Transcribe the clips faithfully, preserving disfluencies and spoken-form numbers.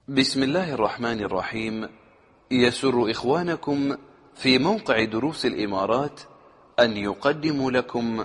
بسم الله الرحمن الرحيم. يسر إخوانكم في موقع دروس الإمارات أن يقدموا لكم.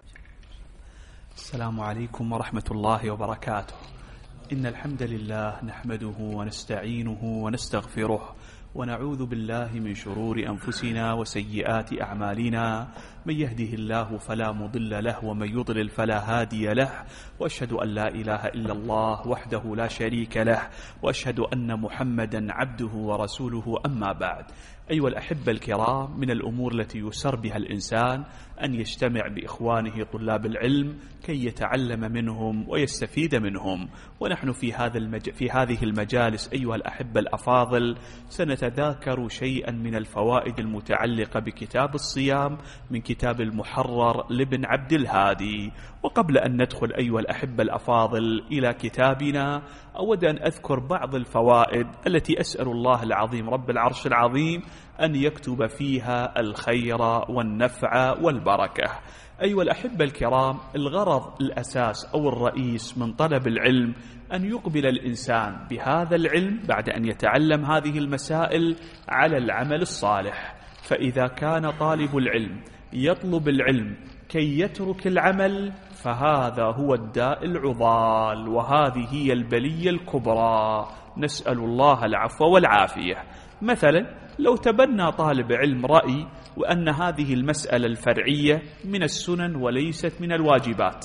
السلام عليكم ورحمة الله وبركاته. إن الحمد لله نحمده ونستعينه ونستغفره ونعوذ بالله من شرور أنفسنا وسيئات أعمالنا، من يهده الله فلا مضل له ومن يضلل فلا هادي له، وأشهد أن لا إله إلا الله وحده لا شريك له، وأشهد أن محمدا عبده ورسوله. أما بعد، أيها الأحبة الكرام، من الأمور التي يسر بها الإنسان أن يجتمع بإخوانه طلاب العلم كي يتعلم منهم ويستفيد منهم. ونحن في هذا المج... في هذه المجالس أيها الأحبة الأفاضل سنتذاكر شيئا من الفوائد المتعلقة بكتاب الصيام من كتاب المحرر لابن عبد الهادي. وقبل أن ندخل أيها الأحبة الأفاضل إلى كتابنا، أود أن أذكر بعض الفوائد التي أسأل الله العظيم رب العرش العظيم أن يكتب فيها الخير والنفع والبركة. أيها الأحبة الكرام، الغرض الأساس أو الرئيس من طلب العلم أن يقبل الإنسان بهذا العلم بعد أن يتعلم هذه المسائل على العمل الصالح. فإذا كان طالب العلم يطلب العلم كي يترك العمل، فهذا هو الداء العضال، وهذه هي البلية الكبرى. نسأل الله العفو والعافية. مثلا لو تبنى طالب علم رأي وأن هذه المسألة الفرعية من السنن وليست من الواجبات،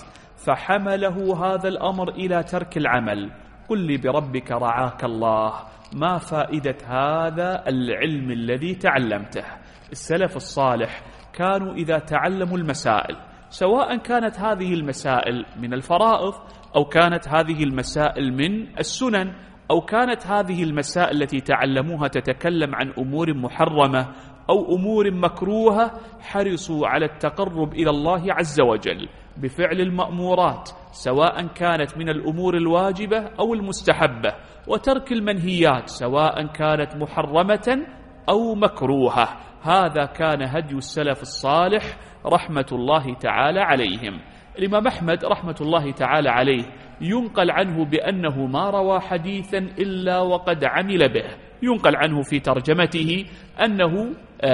فحمله هذا الأمر إلى ترك العمل، قل لي بربك رعاك الله ما فائدة هذا العلم الذي تعلمته؟ السلف الصالح كانوا إذا تعلموا المسائل، سواء كانت هذه المسائل من الفرائض أو كانت هذه المسائل من السنن أو كانت هذه المسائل التي تعلموها تتكلم عن أمور محرمة أو أمور مكروهة، حرصوا على التقرب إلى الله عز وجل بفعل المأمورات سواء كانت من الأمور الواجبة أو المستحبة، وترك المنهيات سواء كانت محرمة أو مكروهة. هذا كان هدي السلف الصالح رحمة الله تعالى عليهم. الإمام أحمد رحمة الله تعالى عليه ينقل عنه بأنه ما روى حديثا إلا وقد عمل به. ينقل عنه في ترجمته أنه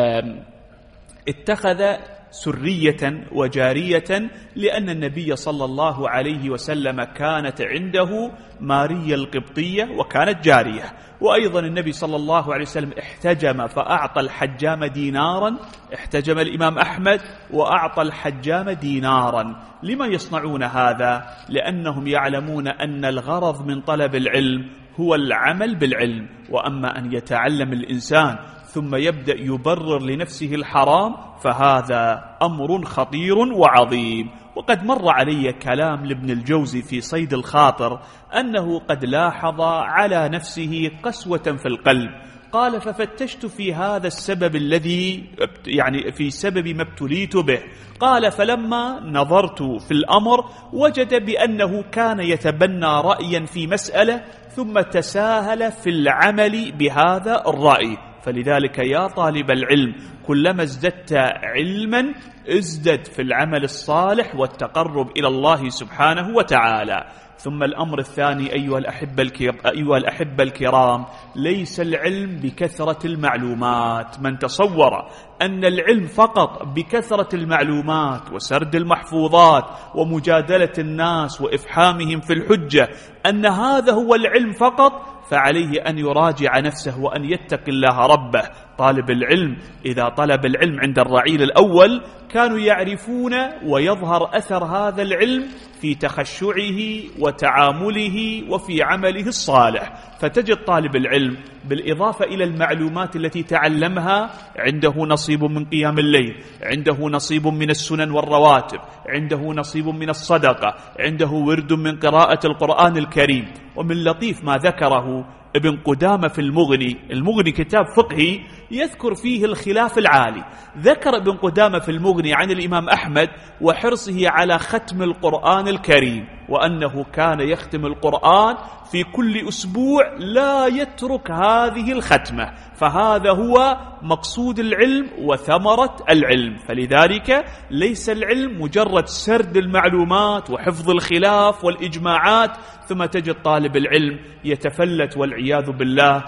اتخذ سرية وجارية لأن النبي صلى الله عليه وسلم كانت عنده ماريا القبطية وكانت جارية. وأيضا النبي صلى الله عليه وسلم احتجم فأعطى الحجام دينارا، احتجم الإمام أحمد وأعطى الحجام دينارا. لما يصنعون هذا؟ لأنهم يعلمون أن الغرض من طلب العلم هو العمل بالعلم. وأما أن يتعلم الإنسان ثم يبدأ يبرر لنفسه الحرام، فهذا أمر خطير وعظيم. وقد مر علي كلام لابن الجوزي في صيد الخاطر أنه قد لاحظ على نفسه قسوة في القلب. قال: ففتشت في هذا السبب الذي يعني في سبب ما ابتليت به. قال: فلما نظرت في الأمر وجد بأنه كان يتبنى رأيا في مسألة ثم تساهل في العمل بهذا الرأي. فلذلك يا طالب العلم، كلما ازددت علما ازدد في العمل الصالح والتقرب إلى الله سبحانه وتعالى. ثم الأمر الثاني أيها الأحبة أيها الأحبة الكرام، ليس العلم بكثرة المعلومات. من تصور أن العلم فقط بكثرة المعلومات وسرد المحفوظات ومجادلة الناس وإفحامهم في الحجة أن هذا هو العلم فقط، فعليه أن يراجع نفسه وأن يتقي الله ربه. طالب العلم إذا طلب العلم عند الرعيل الأول كانوا يعرفون ويظهر أثر هذا العلم في تخشعه وتعامله وفي عمله الصالح. فتجد طالب العلم بالإضافة إلى المعلومات التي تعلمها عنده نصيب من قيام الليل، عنده نصيب من السنن والرواتب، عنده نصيب من الصدقة، عنده ورد من قراءة القرآن الكريم. ومن لطيف ما ذكره ابن قدامة في المغني، المغني كتاب فقهي يذكر فيه الخلاف العالي. ذكر ابن قدامة في المغني عن الإمام أحمد وحرصه على ختم القرآن الكريم، وأنه كان يختم القرآن في كل أسبوع لا يترك هذه الختمة. فهذا هو مقصود العلم وثمرة العلم. فلذلك ليس العلم مجرد سرد المعلومات وحفظ الخلاف والإجماعات ثم تجد طالب العلم يتفلت والعياذ بالله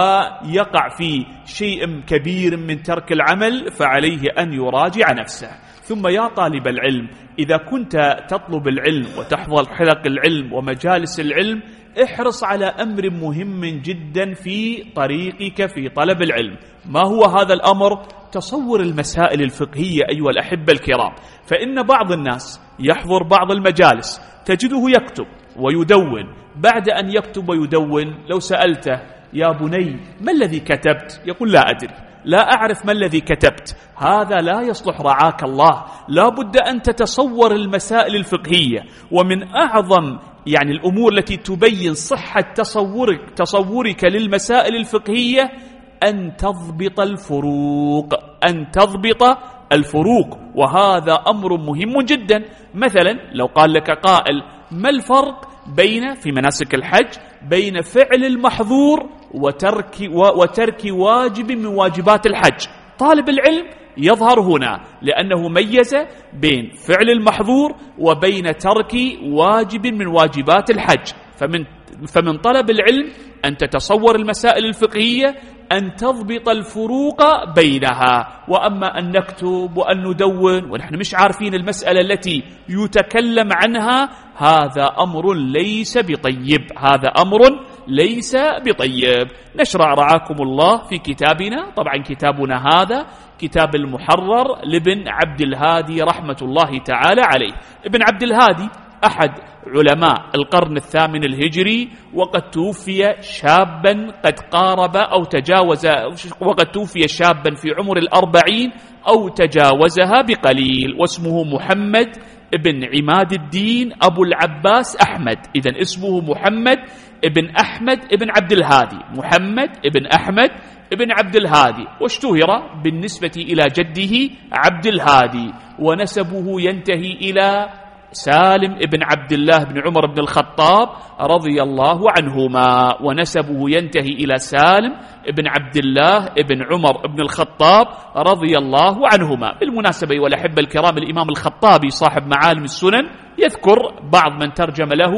ويقع في شيء كبير من ترك العمل، فعليه أن يراجع نفسه. ثم يا طالب العلم، إذا كنت تطلب العلم وتحضر حلق العلم ومجالس العلم، احرص على أمر مهم جدا في طريقك في طلب العلم. ما هو هذا الأمر؟ تصور المسائل الفقهية أيها الأحبة الكرام. فإن بعض الناس يحضر بعض المجالس تجده يكتب ويدون، بعد أن يكتب ويدون لو سألته يا بني ما الذي كتبت؟ يقول لا أدري، لا أعرف ما الذي كتبت. هذا لا يصلح رعاك الله. لا بد أن تتصور المسائل الفقهية. ومن أعظم يعني الأمور التي تبين صحة تصورك, تصورك للمسائل الفقهية أن تضبط الفروق، أن تضبط الفروق، وهذا أمر مهم جدا. مثلا لو قال لك قائل ما الفرق بين في مناسك الحج بين فعل المحظور وترك, وترك واجب من واجبات الحج، طالب العلم يظهر هنا لأنه ميز بين فعل المحظور وبين ترك واجب من واجبات الحج. فمن, فمن طلب العلم أن تتصور المسائل الفقهية، أن تضبط الفروق بينها. وأما أن نكتب وأن ندون ونحن مش عارفين المسألة التي يتكلم عنها، هذا أمر ليس بطيب، هذا أمر ليس بطيب. نشرع رعاكم الله في كتابنا، طبعا كتابنا هذا كتاب المحرر لابن عبد الهادي رحمة الله تعالى عليه. ابن عبد الهادي أحد علماء القرن الثامن الهجري، وقد توفي شابا قد قارب أو تجاوز، وقد توفي شابا في عمر الأربعين أو تجاوزها بقليل، واسمه محمد ابن عماد الدين أبو العباس أحمد. إذن اسمه محمد ابن أحمد ابن عبد الهادي، محمد ابن أحمد ابن عبد الهادي، واشتهر بالنسبة إلى جده عبد الهادي، ونسبه ينتهي إلى سالم ابن عبد الله بن عمر بن الخطاب رضي الله عنهما، ونسبه ينتهي إلى سالم ابن عبد الله ابن عمر بن الخطاب رضي الله عنهما. بالمناسبة والأحبة الكرام، الإمام الخطابي صاحب معالم السنن يذكر بعض من ترجم له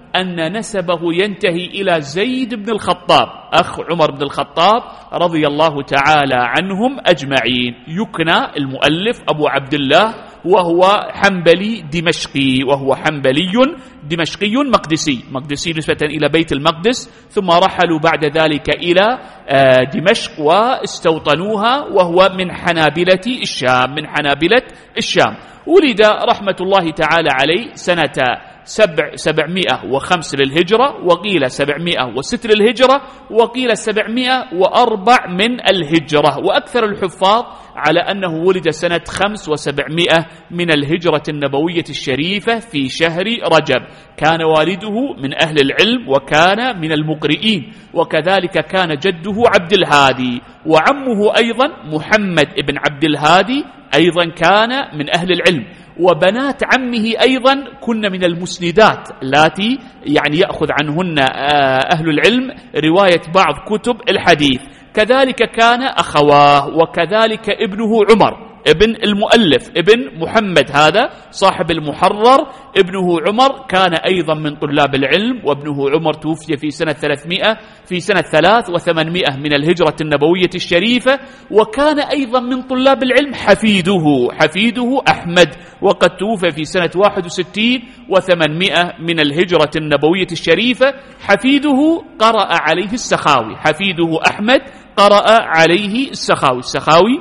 أن نسبه ينتهي إلى زيد بن الخطاب أخ عمر بن الخطاب رضي الله تعالى عنهم أجمعين. يكنى المؤلف أبو عبد الله، وهو حنبلي دمشقي، وهو حنبلي دمشقي مقدسي، مقدسي نسبة إلى بيت المقدس، ثم رحلوا بعد ذلك إلى دمشق واستوطنوها، وهو من حنابلة الشام، من حنابلة الشام. ولد رحمة الله تعالى عليه سنة سبع سبعمائة وخمس للهجرة، وقيل سبعمائة وست للهجرة، وقيل سبعمائة وأربع من الهجرة. وأكثر الحفاظ على أنه ولد سنة خمس وسبعمائة من الهجرة النبوية الشريفة في شهر رجب. كان والده من أهل العلم وكان من المقرئين، وكذلك كان جده عبد الهادي، وعمه أيضا محمد ابن عبد الهادي أيضا كان من أهل العلم، وبنات عمه أيضا كن من المسندات التي يعني يأخذ عنهن أهل العلم رواية بعض كتب الحديث. كذلك كان أخواه، وكذلك ابنه عمر ابن المؤلف ابن محمد هذا صاحب المحرر، ابنه عمر كان أيضا من طلاب العلم، وابنه عمر توفي في سنة ثلاثمائة في سنة ثلاث وثمانمائة من الهجرة النبوية الشريفة. وكان أيضا من طلاب العلم حفيده حفيده أحمد، وقد توفي في سنة واحد وستين وثمانمائة من الهجرة النبوية الشريفة. حفيده قرأ عليه السخاوي، حفيده أحمد قرأ عليه السخاوي. السخاوي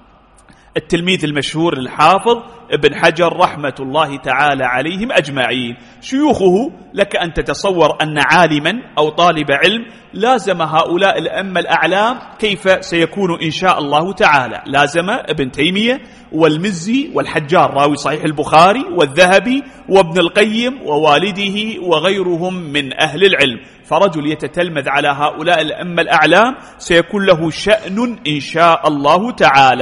التلميذ المشهور الحافظ ابن حجر رحمة الله تعالى عليهم أجمعين. شيوخه لك أن تتصور أن عالما أو طالب علم لازم هؤلاء الأئمة الأعلام كيف سيكون إن شاء الله تعالى. لازم ابن تيمية والمزي والحجار راوي صحيح البخاري والذهبي وابن القيم ووالده وغيرهم من أهل العلم. فرجل يتتلمذ على هؤلاء الأئمة الأعلام سيكون له شأن إن شاء الله تعالى.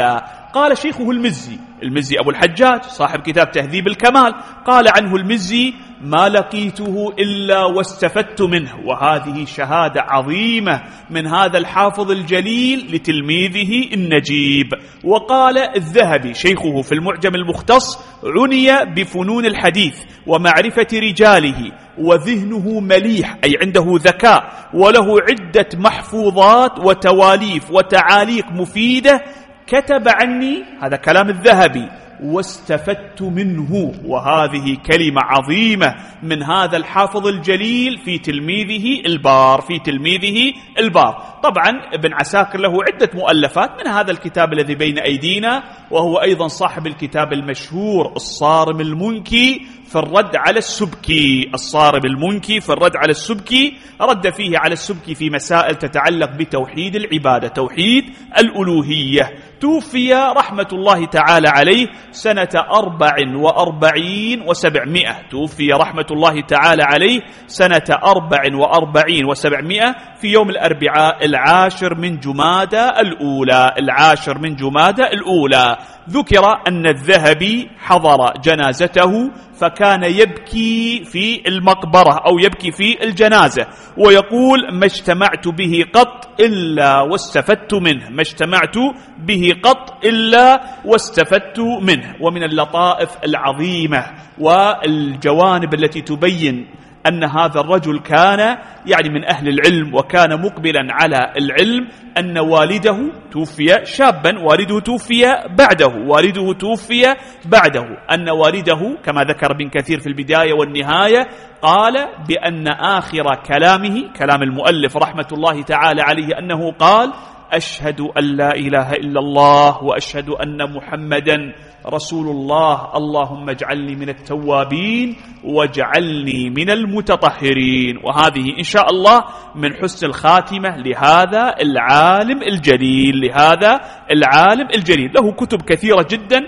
قال شيخه المزي، المزي أبو الحجاج صاحب كتاب تهذيب الكمال، قال عنه المزي: ما لقيته إلا واستفدت منه. وهذه شهادة عظيمة من هذا الحافظ الجليل لتلميذه النجيب. وقال الذهبي شيخه في المعجم المختص: عني بفنون الحديث ومعرفة رجاله، وذهنه مليح، أي عنده ذكاء، وله عدة محفوظات وتواليف وتعاليق مفيدة كتب عني، هذا كلام الذهبي، واستفدت منه. وهذه كلمة عظيمة من هذا الحافظ الجليل في تلميذه البار، في تلميذه البار. طبعا ابن عساكر له عدة مؤلفات، من هذا الكتاب الذي بين أيدينا، وهو أيضا صاحب الكتاب المشهور الصارم المنكي في الرد على السبكي. الصارم المنكي في الرد على السبكي رد فيه على السبكي في مسائل تتعلق بتوحيد العبادة، توحيد الألوهية. توفي رحمة الله تعالى عليه سنة أربع وأربعين وسبعمائة، توفي رحمة الله تعالى عليه سنة أربع وأربعين وسبعمائة في يوم الأربعاء العاشر من جمادى الأولى، العاشر من جمادى الأولى. ذكر أن الذهبي حضر جنازته فكان يبكي في المقبرة أو يبكي في الجنازة، ويقول: ما اجتمعت به قط إلا واستفدت منه، ما اجتمعت به قط إلا واستفدت منه. ومن اللطائف العظيمة والجوانب التي تبين أن هذا الرجل كان يعني من أهل العلم وكان مقبلا على العلم، أن والده توفي شابا، والده توفي بعده، والده توفي بعده أن والده كما ذكر ابن كثير في البداية والنهاية قال بأن آخر كلامه، كلام المؤلف رحمة الله تعالى عليه، أنه قال: أشهد أن لا إله إلا الله وأشهد أن محمدا رسول الله، اللهم اجعلني من التوابين واجعلني من المتطهرين. وهذه إن شاء الله من حسن الخاتمة لهذا العالم الجليل، لهذا العالم الجليل. له كتب كثيرة جدا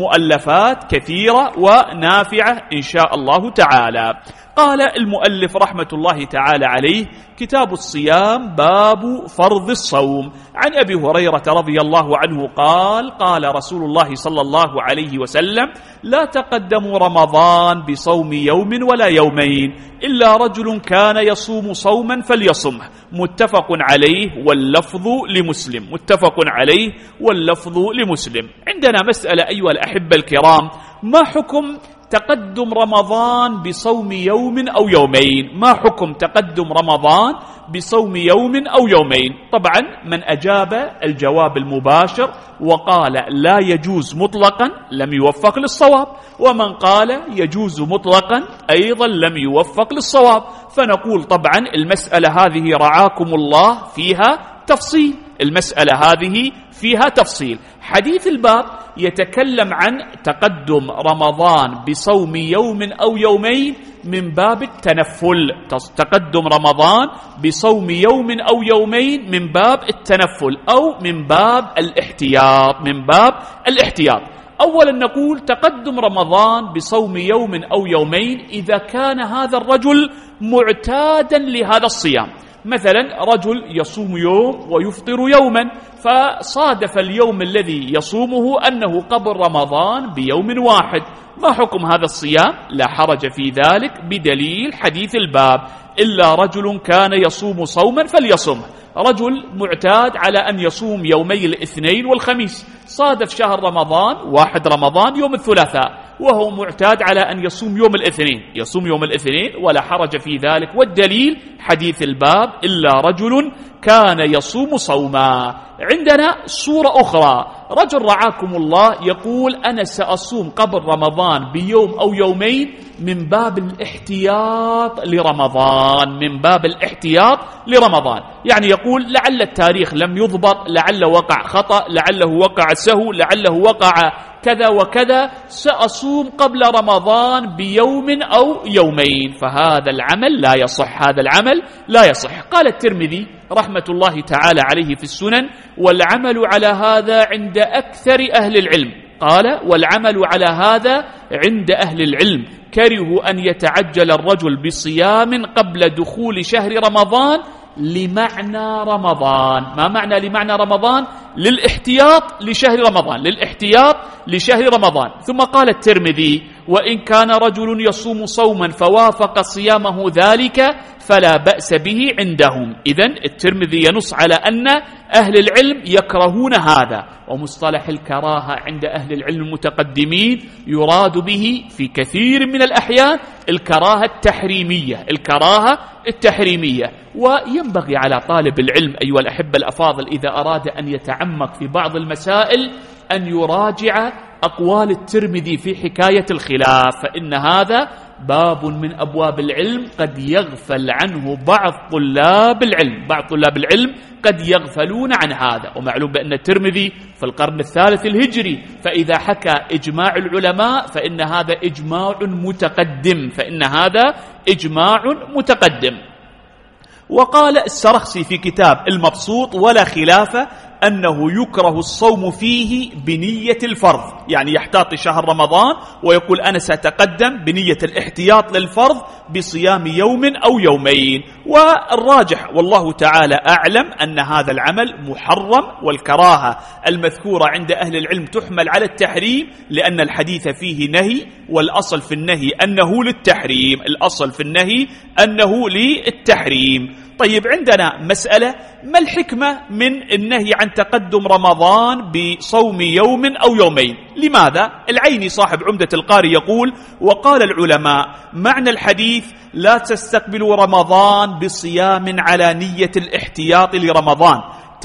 ومؤلفات كثيرة ونافعة إن شاء الله تعالى. قال المؤلف رحمة الله تعالى عليه: كتاب الصيام، باب فرض الصوم. عن أبي هريرة رضي الله عنه قال: قال رسول الله صلى الله عليه وسلم: لا تقدموا رمضان بصوم يوم ولا يومين إلا رجل كان يصوم صوما فليصمه. متفق عليه واللفظ لمسلم، متفق عليه واللفظ لمسلم. عندنا مسألة أيها الأحبة الكرام: ما حكم تقدم رمضان بصوم يوم أو يومين؟ ما حكم تقدم رمضان بصوم يوم أو يومين؟ طبعا من أجاب الجواب المباشر وقال لا يجوز مطلقا لم يوفق للصواب، ومن قال يجوز مطلقا أيضا لم يوفق للصواب. فنقول طبعا المسألة هذه رعاكم الله فيها تفصيل، المسألة هذه فيها تفصيل. حديث الباب يتكلم عن تقدم رمضان بصوم يوم أو يومين من باب التنفل، تقدم رمضان بصوم يوم أو يومين من باب التنفل أو من باب الاحتياط، من باب الاحتياط. أولا نقول تقدم رمضان بصوم يوم أو يومين إذا كان هذا الرجل معتادا لهذا الصيام. مثلا رجل يصوم يوم ويفطر يوما، فصادف اليوم الذي يصومه أنه قبل رمضان بيوم واحد، ما حكم هذا الصيام؟ لا حرج في ذلك بدليل حديث الباب: إلا رجل كان يصوم صوما فليصمه. رجل معتاد على أن يصوم يومي الاثنين والخميس، صادف شهر رمضان واحد رمضان يوم الثلاثاء، وهو معتاد على أن يصوم يوم الاثنين، يصوم يوم الاثنين ولا حرج في ذلك. والدليل حديث الباب: إلا رجل كان يصوم صوما. عندنا صورة أخرى: رجل رعاكم الله يقول أنا سأصوم قبل رمضان بيوم أو يومين من باب الاحتياط لرمضان، من باب الاحتياط لرمضان، يعني يقول لعل التاريخ لم يضبط، لعل وقع خطأ، لعله وقع سهو، لعله وقع كذا وكذا، سأصوم قبل رمضان بيوم أو يومين. فهذا العمل لا يصح، هذا العمل لا يصح. قال الترمذي رحمة الله تعالى عليه في السنن: والعمل على هذا عند أكثر أهل العلم. قال: والعمل على هذا عند أهل العلم، كرهوا أن يتعجل الرجل بصيام قبل دخول شهر رمضان لمعنى رمضان. ما معنى لمعنى رمضان؟ للاحتياط لشهر رمضان، للاحتياط لشهر رمضان. ثم قال الترمذي: وإن كان رجل يصوم صوما فوافق صيامه ذلك فلا بأس به عندهم. إذن الترمذي ينص على أن أهل العلم يكرهون هذا، ومصطلح الكراهة عند أهل العلم المتقدمين يراد به في كثير من الأحيان الكراهة التحريمية، الكراهة التحريمية. وينبغي على طالب العلم أيها الأحبة الأفاضل إذا أراد أن يتعمق في بعض المسائل أن يراجع أقوال الترمذي في حكاية الخلاف، فإن هذا باب من أبواب العلم قد يغفل عنه بعض طلاب العلم، بعض طلاب العلم قد يغفلون عن هذا. ومعلوم بأن الترمذي في القرن الثالث الهجري، فإذا حكى إجماع العلماء فإن هذا إجماع متقدم، فإن هذا إجماع متقدم. وقال السرخسي في كتاب المبسوط: ولا خلاف أنه يكره الصوم فيه بنية الفرض، يعني يحتاط شهر رمضان ويقول أنا سأتقدم بنية الاحتياط للفرض بصيام يوم أو يومين. والراجح والله تعالى أعلم أن هذا العمل محرم، والكراهة المذكورة عند أهل العلم تحمل على التحريم، لأن الحديث فيه نهي، والأصل في النهي أنه للتحريم، الأصل في النهي أنه للتحريم. طيب، عندنا مسألة: ما الحكمة من النهي عن تقدم رمضان بصوم يوم أو يومين؟ لماذا؟ العيني صاحب عمدة القاري يقول: وقال العلماء معنى الحديث لا تستقبلوا رمضان بصيام على نية الاحتياط لرمضان،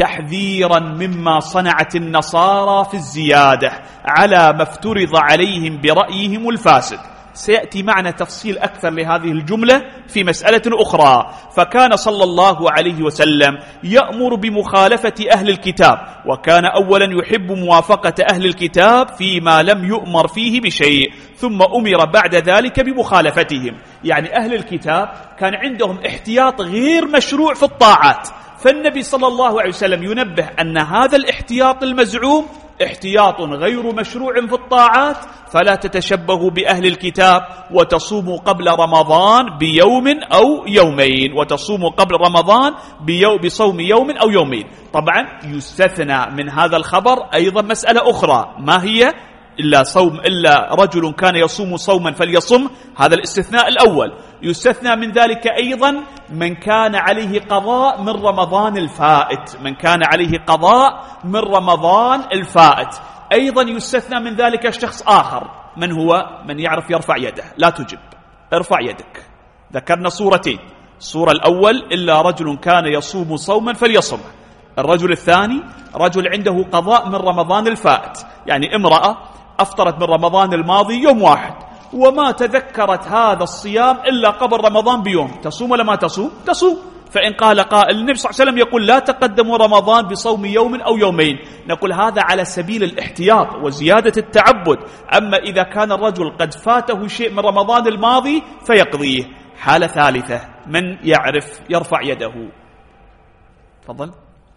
تحذيرا مما صنعت النصارى في الزيادة على ما افترض عليهم برأيهم الفاسد. سيأتي معنا تفصيل أكثر لهذه الجملة في مسألة أخرى. فكان صلى الله عليه وسلم يأمر بمخالفة أهل الكتاب، وكان أولا يحب موافقة أهل الكتاب فيما لم يؤمر فيه بشيء، ثم أمر بعد ذلك بمخالفتهم. يعني أهل الكتاب كان عندهم احتياط غير مشروع في الطاعات، فالنبي صلى الله عليه وسلم ينبه أن هذا الاحتياط المزعوم احتياط غير مشروع في الطاعات، فلا تتشبهوا بأهل الكتاب وتصوموا قبل رمضان بيوم أو يومين، وتصوموا قبل رمضان بيو بصوم يوم أو يومين. طبعا يستثنى من هذا الخبر أيضا مسألة أخرى، ما هي؟ إلا صوم إلا رجل كان يصوم صوما فليصم، هذا الاستثناء الأول. يستثنى من ذلك أيضا من كان عليه قضاء من رمضان الفائت، من كان عليه قضاء من رمضان الفائت. أيضا يستثنى من ذلك الشخص آخر، من هو؟ من يعرف يرفع يده، لا تجب، ارفع يدك. ذكرنا صورتين: الصورة الأول إلا رجل كان يصوم صوما فليصم، الرجل الثاني رجل عنده قضاء من رمضان الفائت، يعني امرأة أفطرت من رمضان الماضي يوم واحد وما تذكرت هذا الصيام إلا قبل رمضان بيوم، تصوم ولا ما تصوم؟ تصوم. فإن قال قائل: النبي صلى الله عليه وسلم يقول لا تقدموا رمضان بصوم يوم أو يومين، نقول هذا على سبيل الاحتياط وزيادة التعبد. أما إذا كان الرجل قد فاته شيء من رمضان الماضي فيقضيه. حالة ثالثة: من يعرف يرفع يده؟ تفضل.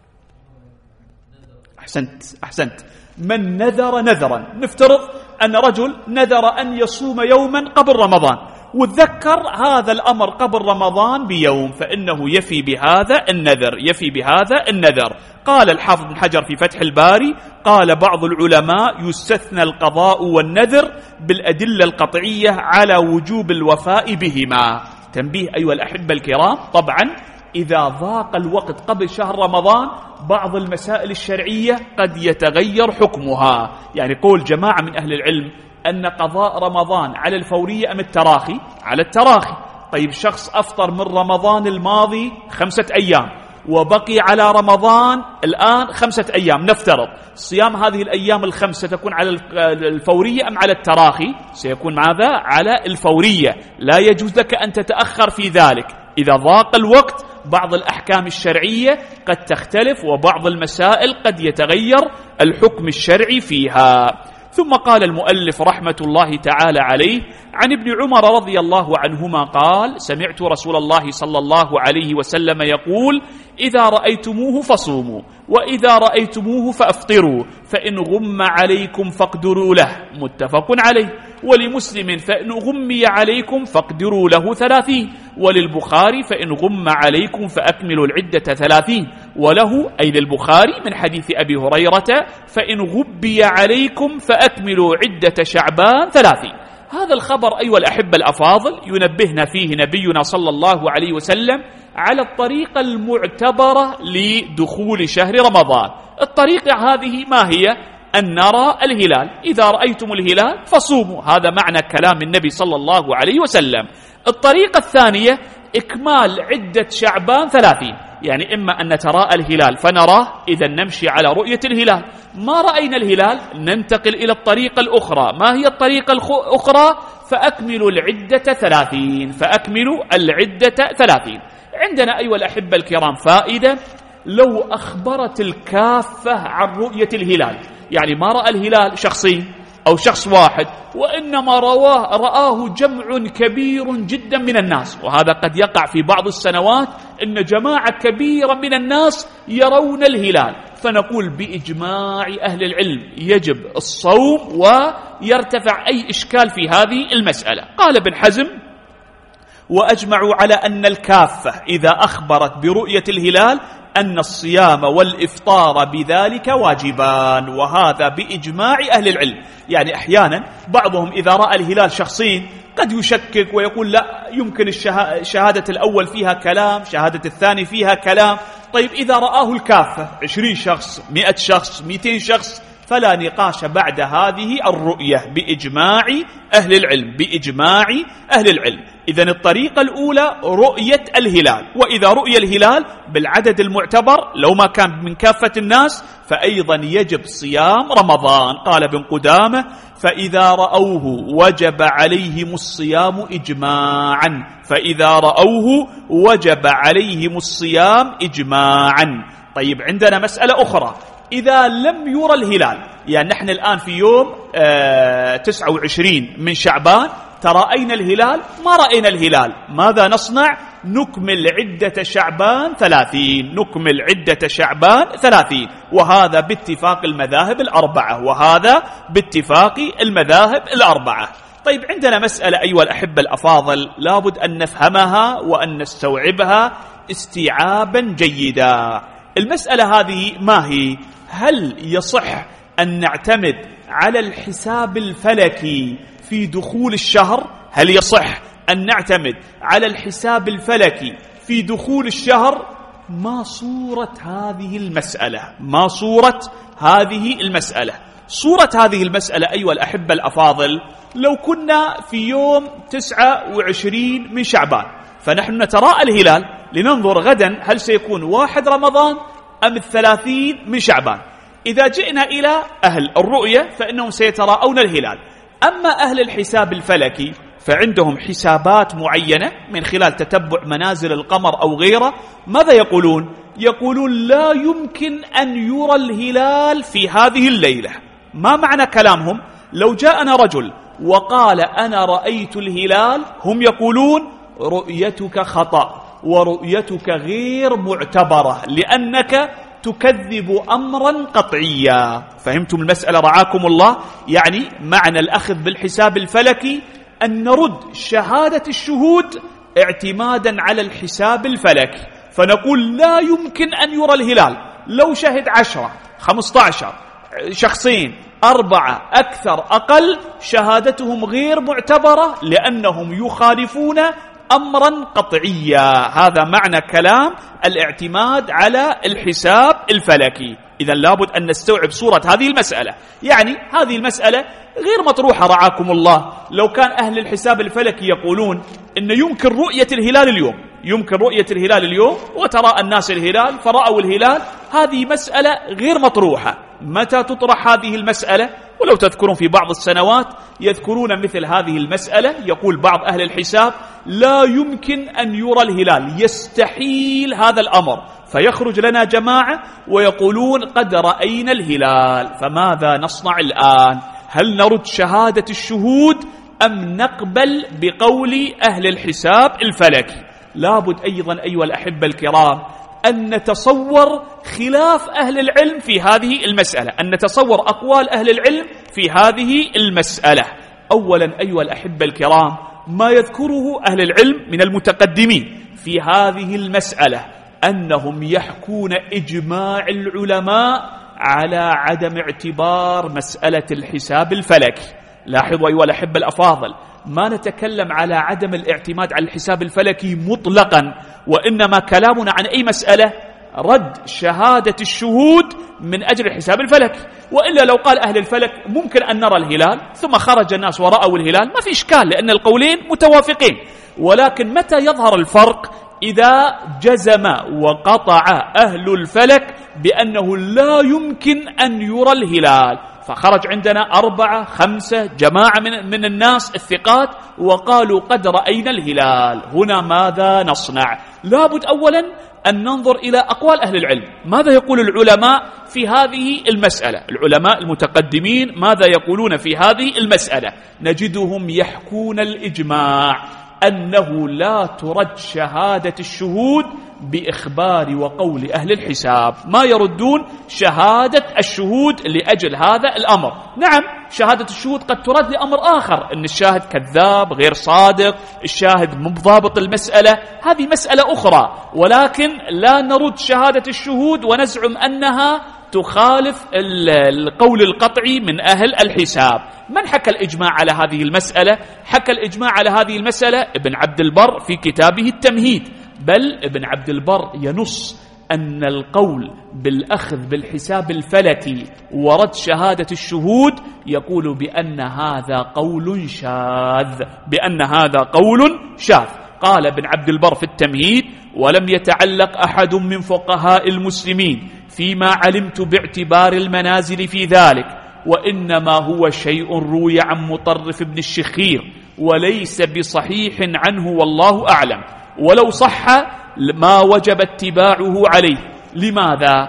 أحسنت أحسنت من نذر نذرا، نفترض أن رجل نذر أن يصوم يوما قبل رمضان، وتذكر هذا الأمر قبل رمضان بيوم، فإنه يفي بهذا النذر، يفي بهذا النذر. قال الحافظ بن حجر في فتح الباري: قال بعض العلماء يستثنى القضاء والنذر بالأدلة القطعية على وجوب الوفاء بهما. تنبيه أيها الأحبة الكرام، طبعا إذا ضاق الوقت قبل شهر رمضان بعض المسائل الشرعية قد يتغير حكمها. يعني قول جماعة من أهل العلم أن قضاء رمضان على الفورية أم التراخي؟ على التراخي. طيب، شخص أفطر من رمضان الماضي خمسة أيام وبقي على رمضان الآن خمسة أيام، نفترض صيام هذه الأيام الخمسة تكون على الفورية أم على التراخي؟ سيكون ماذا؟ على الفورية، لا يجوز لك أن تتأخر في ذلك. إذا ضاق الوقت بعض الأحكام الشرعية قد تختلف، وبعض المسائل قد يتغير الحكم الشرعي فيها. ثم قال المؤلف رحمة الله تعالى عليه: عن ابن عمر رضي الله عنهما قال: سمعت رسول الله صلى الله عليه وسلم يقول: إذا رأيتموه فصوموا، وإذا رأيتموه فأفطروا، فإن غم عليكم فاقدروا له. متفق عليه. ولمسلم فإن غمي عليكم فاقدروا له ثلاثين، وللبخاري فإن غم عليكم فأكملوا العدة ثلاثين، وله أي للبخاري من حديث أبي هريرة فإن غبي عليكم فأكملوا عدة شعبان ثلاثين. هذا الخبر أيها الأحبة الأفاضل ينبهنا فيه نبينا صلى الله عليه وسلم على الطريقة المعتبرة لدخول شهر رمضان. الطريقة هذه ما هي؟ أن نرى الهلال، إذا رأيتم الهلال فصوموا، هذا معنى كلام النبي صلى الله عليه وسلم. الطريقة الثانية إكمال عدة شعبان ثلاثين، يعني إما أن نتراءى الهلال فنراه إذا نمشي على رؤية الهلال، ما رأينا الهلال ننتقل إلى الطريقة الأخرى. ما هي الطريقة الأخرى؟ فأكملوا العدة ثلاثين، فأكملوا العدة ثلاثين. عندنا أيها الأحبة الكرام فائدة، لو أخبرت الكافة عن رؤية الهلال، يعني ما رأى الهلال شخصين أو شخص واحد، وإنما رواه رآه جمع كبير جدا من الناس، وهذا قد يقع في بعض السنوات إن جماعة كبيرة من الناس يرون الهلال، فنقول بإجماع أهل العلم يجب الصوم ويرتفع أي إشكال في هذه المسألة. قال ابن حزم: وأجمعوا على أن الكافة إذا أخبرت برؤية الهلال أن الصيام والإفطار بذلك واجبان، وهذا بإجماع أهل العلم. يعني أحيانا بعضهم إذا رأى الهلال شخصين قد يشكك ويقول لا يمكن الشهادة الأول فيها كلام، شهادة الثاني فيها كلام. طيب إذا رآه الكافة عشرين شخص، مئة شخص، مئتين شخص، فلا نقاش بعد هذه الرؤية بإجماع أهل العلم، بإجماع أهل العلم. إذن الطريقة الأولى رؤية الهلال، وإذا رؤي الهلال بالعدد المعتبر لو ما كان من كافة الناس فأيضا يجب صيام رمضان. قال ابن قدامة: فإذا رأوه وجب عليهم الصيام إجماعا، فإذا رأوه وجب عليهم الصيام إجماعا. طيب عندنا مسألة أخرى، إذا لم يرى الهلال، يعني نحن الآن في يوم آه تسعة وعشرين من شعبان، ترأينا الهلال ما رأينا الهلال، ماذا نصنع؟ نكمل عدة شعبان ثلاثين، نكمل عدة شعبان ثلاثين، وهذا باتفاق المذاهب الأربعة، وهذا باتفاق المذاهب الأربعة. طيب عندنا مسألة أيها الأحبة الأفاضل لابد أن نفهمها وأن نستوعبها استيعابا جيدا. المسألة هذه ما هي؟ هل يصح أن نعتمد على الحساب الفلكي في دخول الشهر؟ هل يصح أن نعتمد على الحساب الفلكي في دخول الشهر؟ ما صورة هذه المسألة؟ ما صورة هذه المسألة؟ صورة هذه المسألة أيها الأحبة الأفاضل، لو كنا في يوم تسعة وعشرين من شعبان فنحن نتراءى الهلال لننظر غدا هل سيكون واحد رمضان أم الثلاثين من شعبان. إذا جئنا إلى أهل الرؤية فإنهم سيتراءون الهلال. أما أهل الحساب الفلكي فعندهم حسابات معينة من خلال تتبع منازل القمر أو غيره. ماذا يقولون؟ يقولون لا يمكن أن يرى الهلال في هذه الليلة. ما معنى كلامهم؟ لو جاءنا رجل وقال أنا رأيت الهلال، هم يقولون رؤيتك خطأ ورؤيتك غير معتبرة لأنك تكذب أمرا قطعيا. فهمتم المسألة رعاكم الله؟ يعني معنى الأخذ بالحساب الفلكي أن نرد شهادة الشهود اعتمادا على الحساب الفلكي، فنقول لا يمكن أن يرى الهلال لو شهد عشرة خمسة عشر شخصين أربعة أكثر أقل، شهادتهم غير معتبرة لأنهم يخالفون أمرا قطعيا. هذا معنى كلام الاعتماد على الحساب الفلكي. إذا لابد أن نستوعب صورة هذه المسألة. يعني هذه المسألة غير مطروحة رعاكم الله. لو كان أهل الحساب الفلكي يقولون إن يمكن رؤية الهلال اليوم، يمكن رؤية الهلال اليوم وتراءى الناس الهلال فرأوا الهلال، هذه مسألة غير مطروحة. متى تطرح هذه المسألة؟ ولو تذكرون في بعض السنوات يذكرون مثل هذه المسألة، يقول بعض أهل الحساب لا يمكن أن يرى الهلال، يستحيل هذا الأمر، فيخرج لنا جماعة ويقولون قد رأينا الهلال. فماذا نصنع الآن؟ هل نرد شهادة الشهود أم نقبل بقول أهل الحساب الفلكي؟ لابد أيضا أيها الأحبة الكرام أن نتصور خلاف أهل العلم في هذه المسألة، أن نتصور أقوال أهل العلم في هذه المسألة. أولا أيها الأحبة الكرام، ما يذكره أهل العلم من المتقدمين في هذه المسألة أنهم يحكون إجماع العلماء على عدم اعتبار مسألة الحساب الفلكي. لاحظوا أيها الأحبة الأفاضل، ما نتكلم على عدم الاعتماد على الحساب الفلكي مطلقا، وإنما كلامنا عن أي مسألة؟ رد شهادة الشهود من أجل الحساب الفلكي. وإلا لو قال أهل الفلك ممكن أن نرى الهلال ثم خرج الناس ورأوا الهلال، ما في إشكال لأن القولين متوافقين. ولكن متى يظهر الفرق؟ إذا جزم وقطع أهل الفلك بأنه لا يمكن أن يرى الهلال، فخرج عندنا أربعة خمسة جماعة من, من الناس الثقات وقالوا قد رأينا الهلال، هنا ماذا نصنع؟ لابد أولا أن ننظر إلى أقوال أهل العلم، ماذا يقول العلماء في هذه المسألة؟ العلماء المتقدمين ماذا يقولون في هذه المسألة؟ نجدهم يحكون الإجماع أنه لا ترد شهادة الشهود بإخبار وقول أهل الحساب، ما يردون شهادة الشهود لأجل هذا الأمر. نعم شهادة الشهود قد ترد لأمر آخر، أن الشاهد كذاب غير صادق، الشاهد مضابط المسألة، هذه مسألة أخرى، ولكن لا نرد شهادة الشهود ونزعم أنها تخالف القول القطعي من أهل الحساب. من حكى الإجماع على هذه المسألة؟ حكى الإجماع على هذه المسألة ابن عبد البر في كتابه التمهيد، بل ابن عبد البر ينص أن القول بالأخذ بالحساب الفلكي ورد شهادة الشهود يقول بأن هذا قول شاذ، بأن هذا قول شاذ. قال ابن عبد البر في التمهيد: ولم يتعلق أحد من فقهاء المسلمين فيما علمت باعتبار المنازل في ذلك، وإنما هو شيء روي عن مطرف بن الشخير وليس بصحيح عنه والله أعلم، ولو صح ما وجب اتباعه عليه. لماذا؟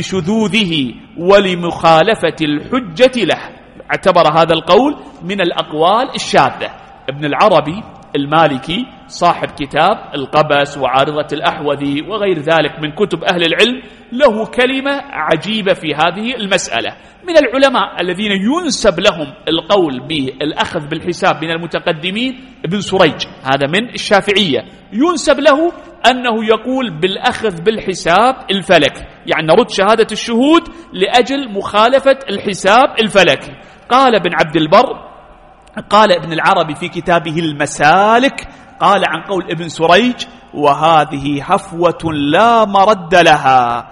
لشذوذه ولمخالفة الحجة له. اعتبر هذا القول من الأقوال الشاذة. ابن العربي المالكي صاحب كتاب القبس وعارضة الأحوذي وغير ذلك من كتب أهل العلم له كلمة عجيبة في هذه المسألة. من العلماء الذين ينسب لهم القول بالأخذ بالحساب من المتقدمين ابن سريج، هذا من الشافعية، ينسب له أنه يقول بالأخذ بالحساب الفلكي، يعني نرد شهادة الشهود لأجل مخالفة الحساب الفلكي. قال ابن عبد البر، قال ابن العربي في كتابه المسالك، قال عن قول ابن سريج: وهذه حفوة لا مرد لها،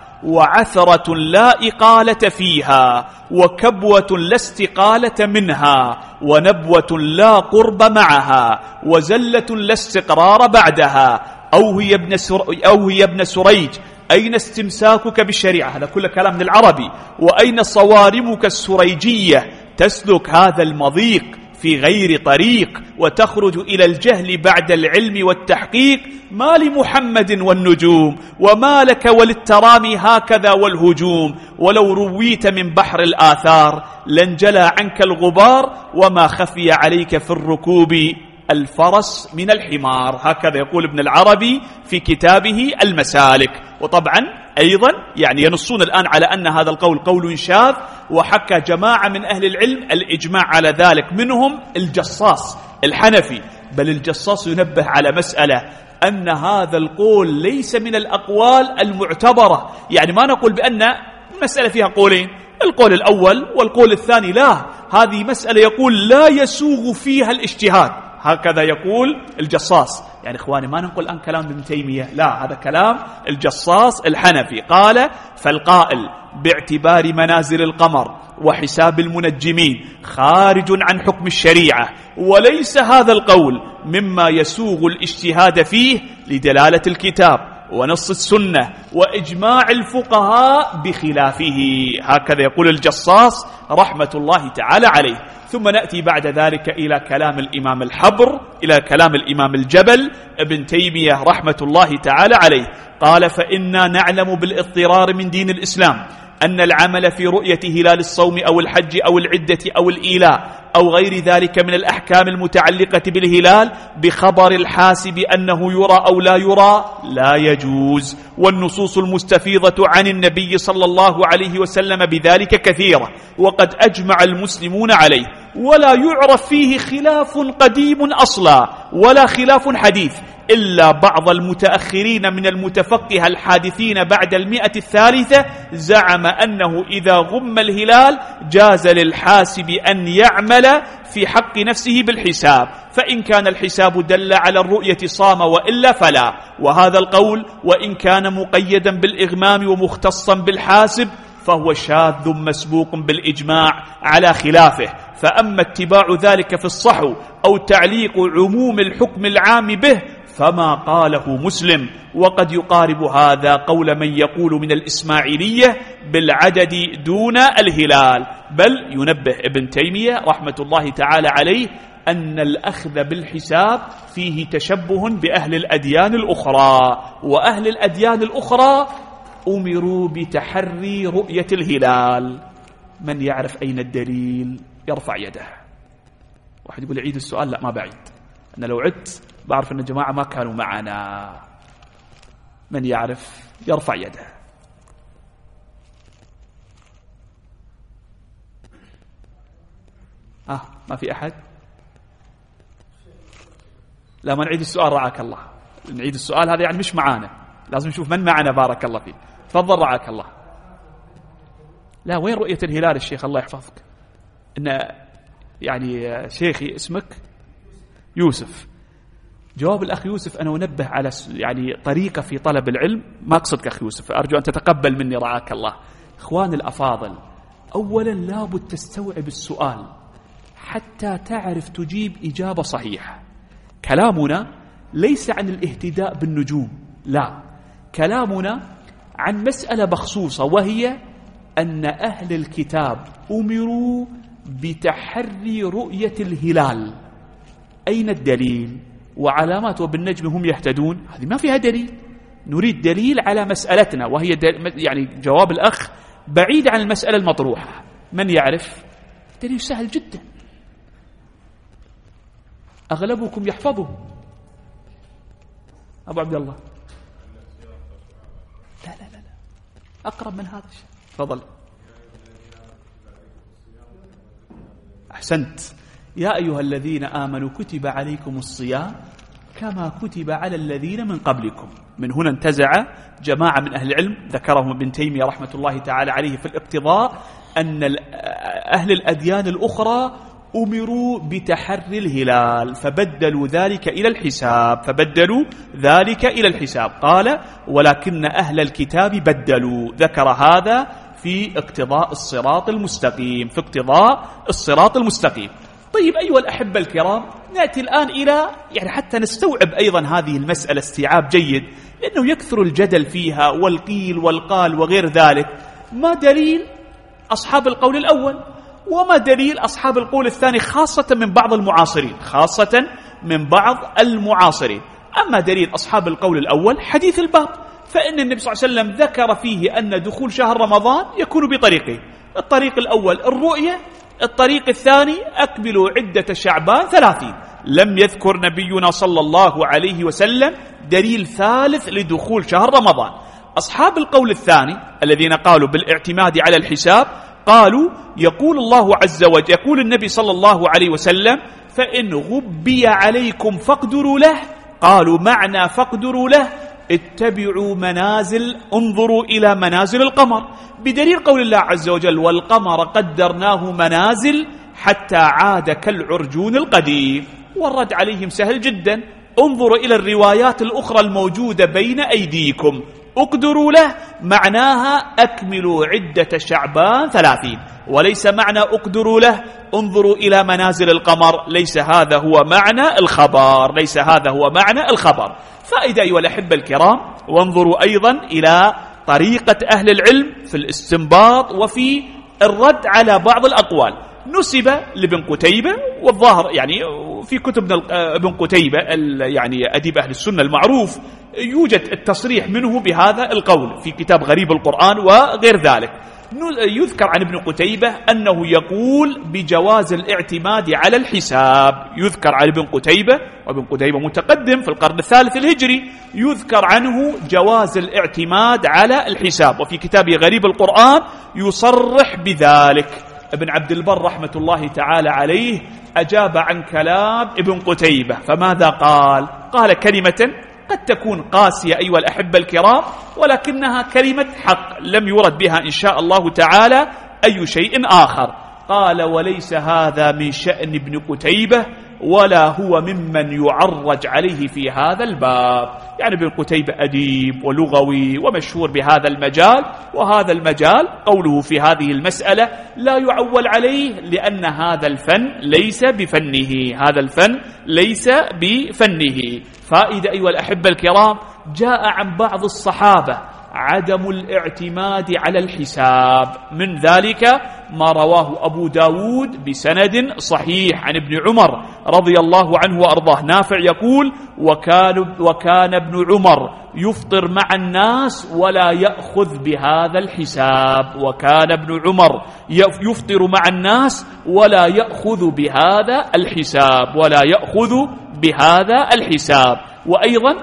وعثرة لا إقالة فيها، وكبوة لا استقالة منها، ونبوة لا قرب معها، وزلة لا استقرار بعدها. أو هي ابن سر... أو هي ابن سريج، أين استمساكك بالشريعة؟ هذا كل كلام من العربي. وأين صوارمك السريجية تسلك هذا المضيق في غير طريق وتخرج إلى الجهل بعد العلم والتحقيق؟ ما لمحمد والنجوم، وما لك وللترامي هكذا والهجوم، ولو رويت من بحر الآثار لانجلى عنك الغبار، وما خفي عليك في الركوب الفرس من الحمار. هكذا يقول ابن العربي في كتابه المسالك. وطبعا أيضا يعني ينصون الآن على أن هذا القول قول شاذ، وحكى جماعة من أهل العلم الإجماع على ذلك، منهم الجصاص الحنفي. بل الجصاص ينبه على مسألة، أن هذا القول ليس من الأقوال المعتبرة، يعني ما نقول بأن المسألة فيها قولين، القول الأول والقول الثاني، لا، هذه مسألة يقول لا يسوغ فيها الاجتهاد. هكذا يقول الجصاص. يعني إخواني ما نقول الآن كلام ابن تيمية، لا، هذا كلام الجصاص الحنفي. قال: فالقائل باعتبار منازل القمر وحساب المنجمين خارج عن حكم الشريعة، وليس هذا القول مما يسوغ الاجتهاد فيه لدلالة الكتاب ونص السنة وإجماع الفقهاء بخلافه. هكذا يقول الجصاص رحمة الله تعالى عليه. ثم نأتي بعد ذلك إلى كلام الإمام الحبر، إلى كلام الإمام الجبل ابن تيمية رحمة الله تعالى عليه. قال: فإنا نعلم بالاضطرار من دين الإسلام أن العمل في رؤية هلال الصوم أو الحج أو العدة أو الإيلاء أو غير ذلك من الأحكام المتعلقة بالهلال بخبر الحاسب أنه يرى أو لا يرى لا يجوز. والنصوص المستفيضة عن النبي صلى الله عليه وسلم بذلك كثيرة، وقد أجمع المسلمون عليه، ولا يعرف فيه خلاف قديم أصلا ولا خلاف حديث، إلا بعض المتأخرين من المتفقه الحادثين بعد المئة الثالثة زعم أنه إذا غم الهلال جاز للحاسب أن يعمل في حق نفسه بالحساب، فإن كان الحساب دل على الرؤية صام وإلا فلا. وهذا القول وإن كان مقيدا بالإغمام ومختصا بالحاسب فهو شاذ مسبوق بالإجماع على خلافه. فأما اتباع ذلك في الصحو أو تعليق عموم الحكم العام به فما قاله مسلم، وقد يقارب هذا قول من يقول من الإسماعيلية بالعدد دون الهلال. بل ينبه ابن تيمية رحمة الله تعالى عليه أن الأخذ بالحساب فيه تشبه بأهل الأديان الأخرى، وأهل الأديان الأخرى أمروا بتحري رؤية الهلال. من يعرف أين الدليل يرفع يده. واحد يقول عيد السؤال، لا ما بعيد، أنا لو عدت بعرف أن الجماعة ما كانوا معنا. من يعرف يرفع يده. آه ما في أحد؟ لا ما نعيد السؤال رعاك الله، نعيد السؤال هذا يعني مش معانا، لازم نشوف من معنا. بارك الله فيه، تفضل رعاك الله. لا وين رؤية الهلال الشيخ الله يحفظك؟ إن يعني شيخي اسمك يوسف. جواب الأخ يوسف أنا أنبه على يعني طريقة في طلب العلم، ما أقصدك أخ يوسف، أرجو أن تتقبل مني رعاك الله. إخوان الأفاضل، أولا لابد تستوعب السؤال حتى تعرف تجيب إجابة صحيحة. كلامنا ليس عن الاهتداء بالنجوم، لا، كلامنا عن مسألة مخصوصة، وهي أن أهل الكتاب أمروا بتحري رؤية الهلال. أين الدليل؟ وعلامات وبالنجم هم يهتدون، هذه ما فيها دليل. نريد دليل على مسألتنا، وهي يعني جواب الأخ بعيد عن المسألة المطروحة. من يعرف؟ دليل سهل جدا، أغلبكم يحفظه. أبو عبد الله. لا لا لا, لا. أقرب من هذا الشيء. تفضل. أحسنت. يا أيها الذين آمنوا كتب عليكم الصيام كما كتب على الذين من قبلكم. من هنا انتزع جماعة من أهل العلم ذكرهم ابن تيمية رحمة الله تعالى عليه في الاقتضاء أن أهل الأديان الأخرى أمروا بتحري الهلال فبدلوا ذلك إلى الحساب فبدلوا ذلك إلى الحساب قال ولكن أهل الكتاب بدلوا. ذكر هذا في اقتضاء الصراط المستقيم في اقتضاء الصراط المستقيم. طيب أيها الأحبة الكرام، نأتي الآن إلى يعني حتى نستوعب أيضا هذه المسألة استيعاب جيد، لأنه يكثر الجدل فيها والقيل والقال وغير ذلك. ما دليل أصحاب القول الأول وما دليل أصحاب القول الثاني، خاصة من بعض المعاصرين خاصة من بعض المعاصرين. أما دليل أصحاب القول الأول حديث الباب، فإن النبي صلى الله عليه وسلم ذكر فيه أن دخول شهر رمضان يكون بطريقين: الطريق الأول الرؤية، الطريق الثاني أكملوا عدة شعبان ثلاثين. لم يذكر نبينا صلى الله عليه وسلم دليل ثالث لدخول شهر رمضان. أصحاب القول الثاني الذين قالوا بالاعتماد على الحساب قالوا يقول الله عز وجل، يقول النبي صلى الله عليه وسلم: فإن غبي عليكم فاقدروا له. قالوا معنى فاقدروا له اتبعوا منازل، انظروا إلى منازل القمر، بدليل قول الله عز وجل: والقمر قدرناه منازل حتى عاد كالعرجون القديم. والرد عليهم سهل جدا: انظروا إلى الروايات الأخرى الموجودة بين أيديكم، اقدروا له معناها أكملوا عدة شعبان ثلاثين، وليس معنى اقدروا له انظروا إلى منازل القمر، ليس هذا هو معنى الخبر ليس هذا هو معنى الخبر. فإذا أيها الأحبة الكرام، وانظروا أيضا إلى طريقة أهل العلم في الاستنباط وفي الرد على بعض الأقوال. نسب لابن قتيبة، والظاهر يعني في كتب ابن قتيبة يعني أديب أهل السنة المعروف يوجد التصريح منه بهذا القول في كتاب غريب القرآن وغير ذلك. يذكر عن ابن قتيبة أنه يقول بجواز الاعتماد على الحساب. يذكر عن ابن قتيبة، وابن قتيبة متقدم في القرن الثالث الهجري، يذكر عنه جواز الاعتماد على الحساب، وفي كتابه غريب القرآن يصرح بذلك. ابن عبد البر رحمة الله تعالى عليه أجاب عن كلام ابن قتيبة، فماذا قال؟ قال كلمة قد تكون قاسية أيها الأحبة الكرام، ولكنها كلمة حق لم يرد بها إن شاء الله تعالى أي شيء آخر. قال: وليس هذا من شأن ابن قتيبة ولا هو ممن يعرج عليه في هذا الباب. يعني ابن قتيبة أديب ولغوي ومشهور بهذا المجال، وهذا المجال قوله في هذه المسألة لا يعول عليه، لأن هذا الفن ليس بفنه، هذا الفن ليس بفنه. فائدة أيها الأحبة الكرام، جاء عن بعض الصحابة عدم الاعتماد على الحساب، من ذلك ما رواه أبو داود بسند صحيح عن ابن عمر رضي الله عنه وأرضاه. نافع يقول: وكان, وكان ابن عمر يفطر مع الناس ولا يأخذ بهذا الحساب. وكان ابن عمر يفطر مع الناس ولا يأخذ بهذا الحساب، ولا يأخذ بهذا الحساب. وأيضا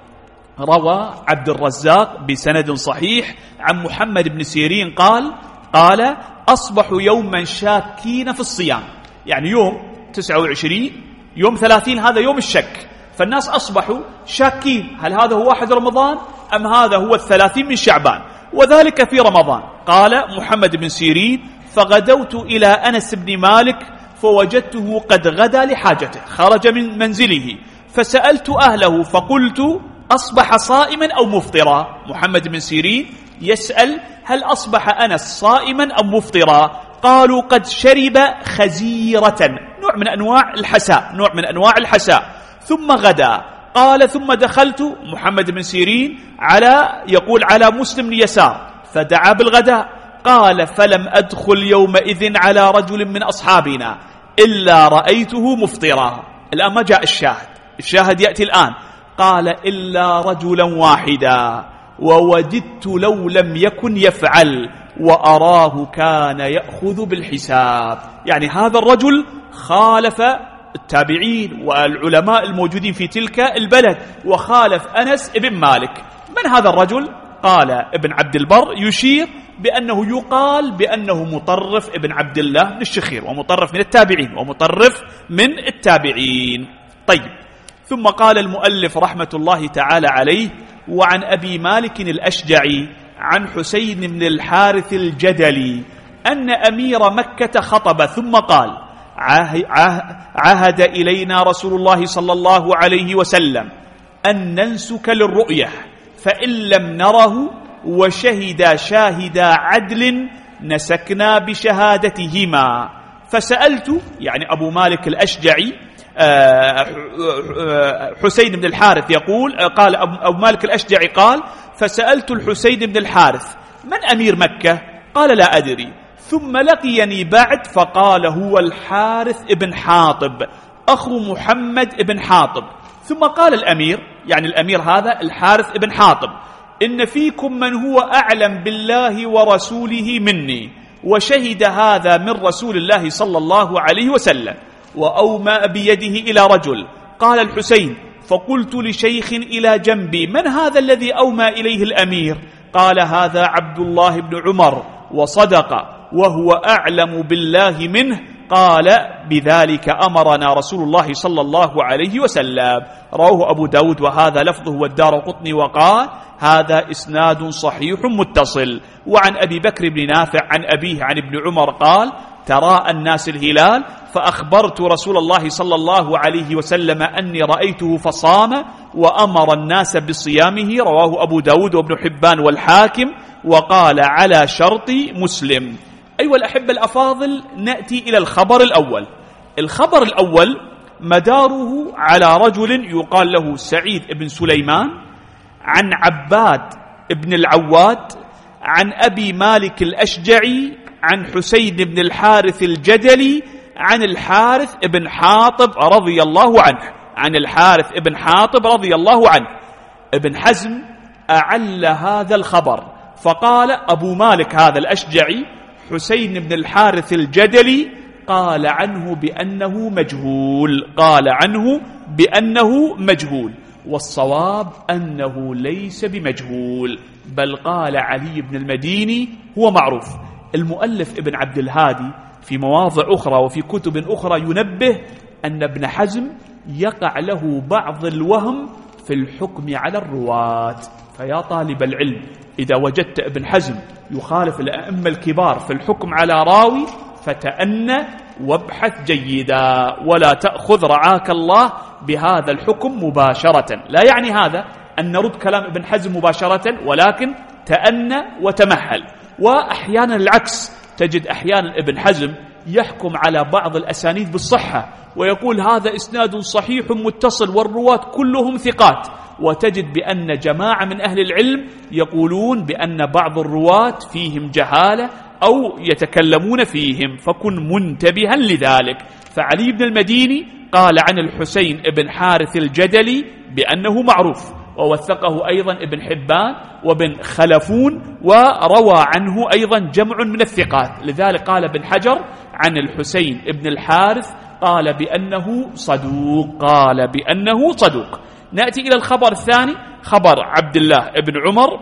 روى عبد الرزاق بسند صحيح عن محمد بن سيرين قال قال أصبحوا يوما شاكين في الصيام، يعني يوم تسعة وعشرين يوم ثلاثين هذا يوم الشك، فالناس أصبحوا شاكين هل هذا هو واحد رمضان أم هذا هو الثلاثين من شعبان، وذلك في رمضان. قال محمد بن سيرين: فغدوت إلى أنس بن مالك فوجدته قد غدا لحاجته، خرج من منزله، فسألت أهله فقلت: أصبح صائما أو مفطرا؟ محمد بن سيرين يسأل: هل أصبح أنس صائما أم مفطرا؟ قالوا: قد شرب خزيرة، نوع من أنواع الحساء، نوع من أنواع الحساء، ثم غدا. قال: ثم دخلت محمد بن سيرين على يقول على مسلم بن يسار فدعا بالغداء. قال: فلم أدخل يومئذ على رجل من أصحابنا إلا رأيته مفطرا. الآن ما جاء الشاهد، الشاهد يأتي الآن. قال: إلا رجلا واحدا ووددت لو لم يكن يفعل وأراه كان يأخذ بالحساب. يعني هذا الرجل خالف التابعين والعلماء الموجودين في تلك البلد، وخالف أنس ابن مالك. من هذا الرجل؟ قال ابن عبد البر يشير بأنه يقال بأنه مطرف ابن عبد الله بن الشخير، ومطرف من التابعين، ومطرف من التابعين. طيب، ثم قال المؤلف رحمة الله تعالى عليه: وعن أبي مالك الأشجعي عن حسين بن الحارث الجدلي أن أمير مكة خطب ثم قال: عهد إلينا رسول الله صلى الله عليه وسلم أن ننسك للرؤية، فإن لم نره وشهد شاهدا عدل نسكنا بشهادتهما. فسألت، يعني أبو مالك الأشجعي حسين بن الحارث يقول، قال أبو مالك الأشجعي قال: فسألت الحسين بن الحارث: من أمير مكة؟ قال: لا أدري. ثم لقيني بعد فقال: هو الحارث ابن حاطب أخو محمد ابن حاطب. ثم قال الأمير، يعني الأمير هذا الحارث ابن حاطب: إن فيكم من هو أعلم بالله ورسوله مني، وشهد هذا من رسول الله صلى الله عليه وسلم، وأومى بيده إلى رجل. قال الحسين: فقلت لشيخ إلى جنبي: من هذا الذي أومى إليه الأمير؟ قال: هذا عبد الله بن عمر، وصدق وهو أعلم بالله منه. قال: بذلك أمرنا رسول الله صلى الله عليه وسلم. رواه أبو داود وهذا لفظه والدارقطني، وقال: هذا إسناد صحيح متصل. وعن أبي بكر بن نافع عن أبيه عن ابن عمر قال: تراءى الناس الهلال فأخبرت رسول الله صلى الله عليه وسلم أني رأيته فصام وأمر الناس بصيامه. رواه أبو داود وابن حبان والحاكم، وقال: على شرط مسلم. أيها الأحبة الأفاضل، نأتي إلى الخبر الأول. الخبر الأول مداره على رجل يقال له سعيد بن سليمان عن عباد بن العواد عن أبي مالك الأشجعي عن حسين بن الحارث الجدلي عن الحارث بن حاطب رضي الله عنه، عن الحارث بن حاطب رضي الله عنه. ابن حزم أعل هذا الخبر فقال أبو مالك هذا الأشجعي حسين بن الحارث الجدلي قال عنه بأنه مجهول، قال عنه بأنه مجهول، والصواب أنه ليس بمجهول، بل قال علي بن المديني هو معروف. المؤلف ابن عبد الهادي في مواضع أخرى وفي كتب أخرى ينبه أن ابن حزم يقع له بعض الوهم في الحكم على الرواة. فيا طالب العلم، إذا وجدت ابن حزم يخالف الأئمة الكبار في الحكم على راوي فتأنى وابحث جيدا، ولا تأخذ رعاك الله بهذا الحكم مباشرة. لا يعني هذا أن نرد كلام ابن حزم مباشرة، ولكن تأنى وتمهل. وأحيانا العكس، تجد أحيانا ابن حزم يحكم على بعض الأسانيد بالصحة ويقول هذا إسناد صحيح متصل والرواة كلهم ثقات، وتجد بأن جماعة من أهل العلم يقولون بأن بعض الرواة فيهم جهالة أو يتكلمون فيهم، فكن منتبها لذلك. فعلي بن المديني قال عن الحسين بن حارث الجدلي بأنه معروف، ووثقه أيضا ابن حبان وابن خلفون، وروى عنه أيضا جمع من الثقات. لذلك قال ابن حجر عن الحسين بن الحارث قال بأنه صدوق، قال بأنه صدوق. نأتي إلى الخبر الثاني، خبر عبد الله بن عمر،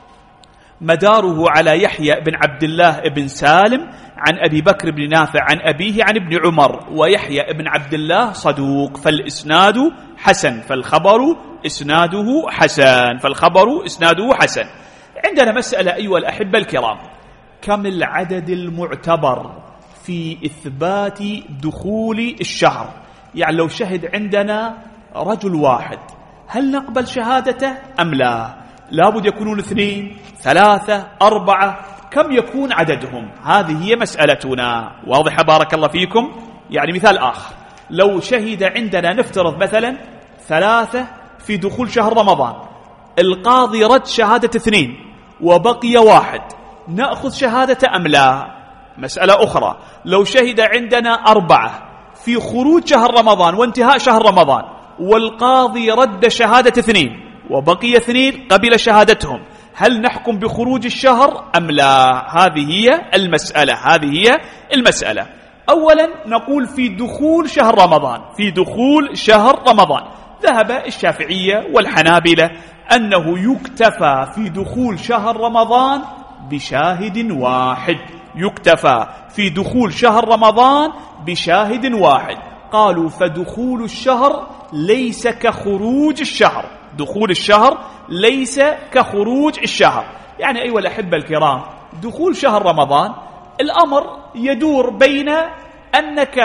مداره على يحيى بن عبد الله بن سالم عن أبي بكر بن نافع عن أبيه عن ابن عمر، ويحيى بن عبد الله صدوق، فالإسناد حسن، فالخبر إسناده حسن، فالخبر إسناده حسن. عندنا مسألة أيها الأحبة الكرام، كم العدد المعتبر في إثبات دخول الشهر؟ يعني لو شهد عندنا رجل واحد هل نقبل شهادته أم لا؟ لابد يكونون اثنين، ثلاثة، أربعة، كم يكون عددهم؟ هذه هي مسألتنا. واضحة بارك الله فيكم؟ يعني مثال آخر، لو شهد عندنا نفترض مثلا ثلاثة في دخول شهر رمضان، القاضي رد شهادة اثنين وبقي واحد، نأخذ شهادة أم لا؟ مسألة أخرى، لو شهد عندنا أربعة في خروج شهر رمضان وانتهاء شهر رمضان، والقاضي رد شهادة اثنين وبقي اثنين قبل شهادتهم، هل نحكم بخروج الشهر أم لا؟ هذه هي المسألة، هذه هي المسألة. أولا نقول في دخول شهر رمضان، في دخول شهر رمضان ذهب الشافعية والحنابلة أنه يكتفى في دخول شهر رمضان بشاهد واحد، يكتفى في دخول شهر رمضان بشاهد واحد. قالوا فدخول الشهر ليس كخروج الشهر، دخول الشهر ليس كخروج الشهر. يعني أيها الأحبة الكرام، دخول شهر رمضان الأمر يدور بين أنك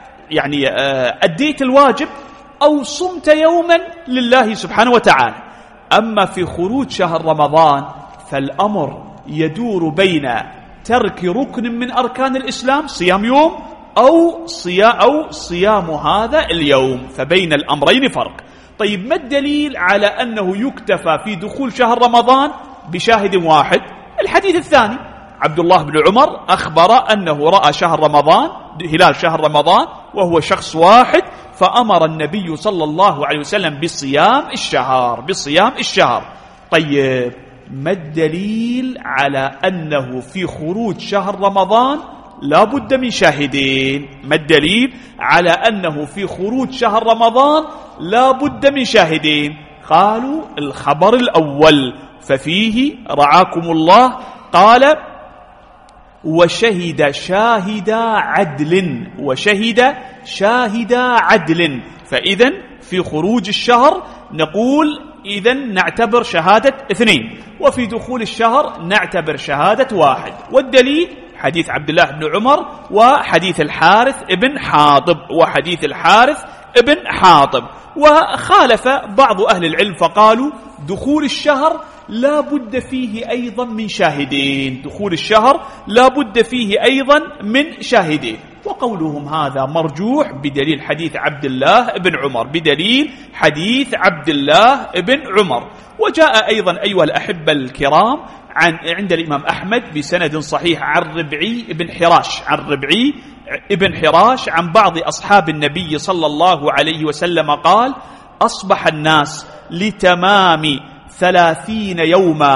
يعني أديت الواجب أو صمت يوما لله سبحانه وتعالى. أما في خروج شهر رمضان فالأمر يدور بين ترك ركن من أركان الإسلام، صيام يوم، أو صيام, أو صيام هذا اليوم، فبين الأمرين فرق. طيب ما الدليل على أنه يكتفى في دخول شهر رمضان بشاهد واحد؟ الحديث الثاني، عبد الله بن عمر أخبر أنه رأى شهر رمضان، هلال شهر رمضان وهو شخص واحد، فأمر النبي صلى الله عليه وسلم بصيام الشهر، بصيام الشهر. طيب ما الدليل على أنه في خروج شهر رمضان لا بد من شاهدين؟ ما الدليل على أنه في خروج شهر رمضان لا بد من شاهدين؟ قالوا الخبر الأول، ففيه رعاكم الله قال وشهد شاهد عدل، وشهد شاهد عدل. فإذن في خروج الشهر نقول إذن نعتبر شهادة اثنين، وفي دخول الشهر نعتبر شهادة واحد. والدليل حديث عبد الله بن عمر وحديث الحارث ابن حاطب، وحديث الحارث ابن حاطب. وخالف بعض أهل العلم فقالوا دخول الشهر لا بد فيه أيضا من شاهدين، دخول الشهر لا بد فيه أيضا من شاهدين. وقولهم هذا مرجوح بدليل حديث عبد الله بن عمر، بدليل حديث عبد الله بن عمر. وجاء أيضا أيها الأحبة الكرام عن عند الإمام أحمد بسند صحيح عن ربعي بن حراش، عن ربعي ابن حراش عن بعض أصحاب النبي صلى الله عليه وسلم قال: أصبح الناس لتمام ثلاثين يوما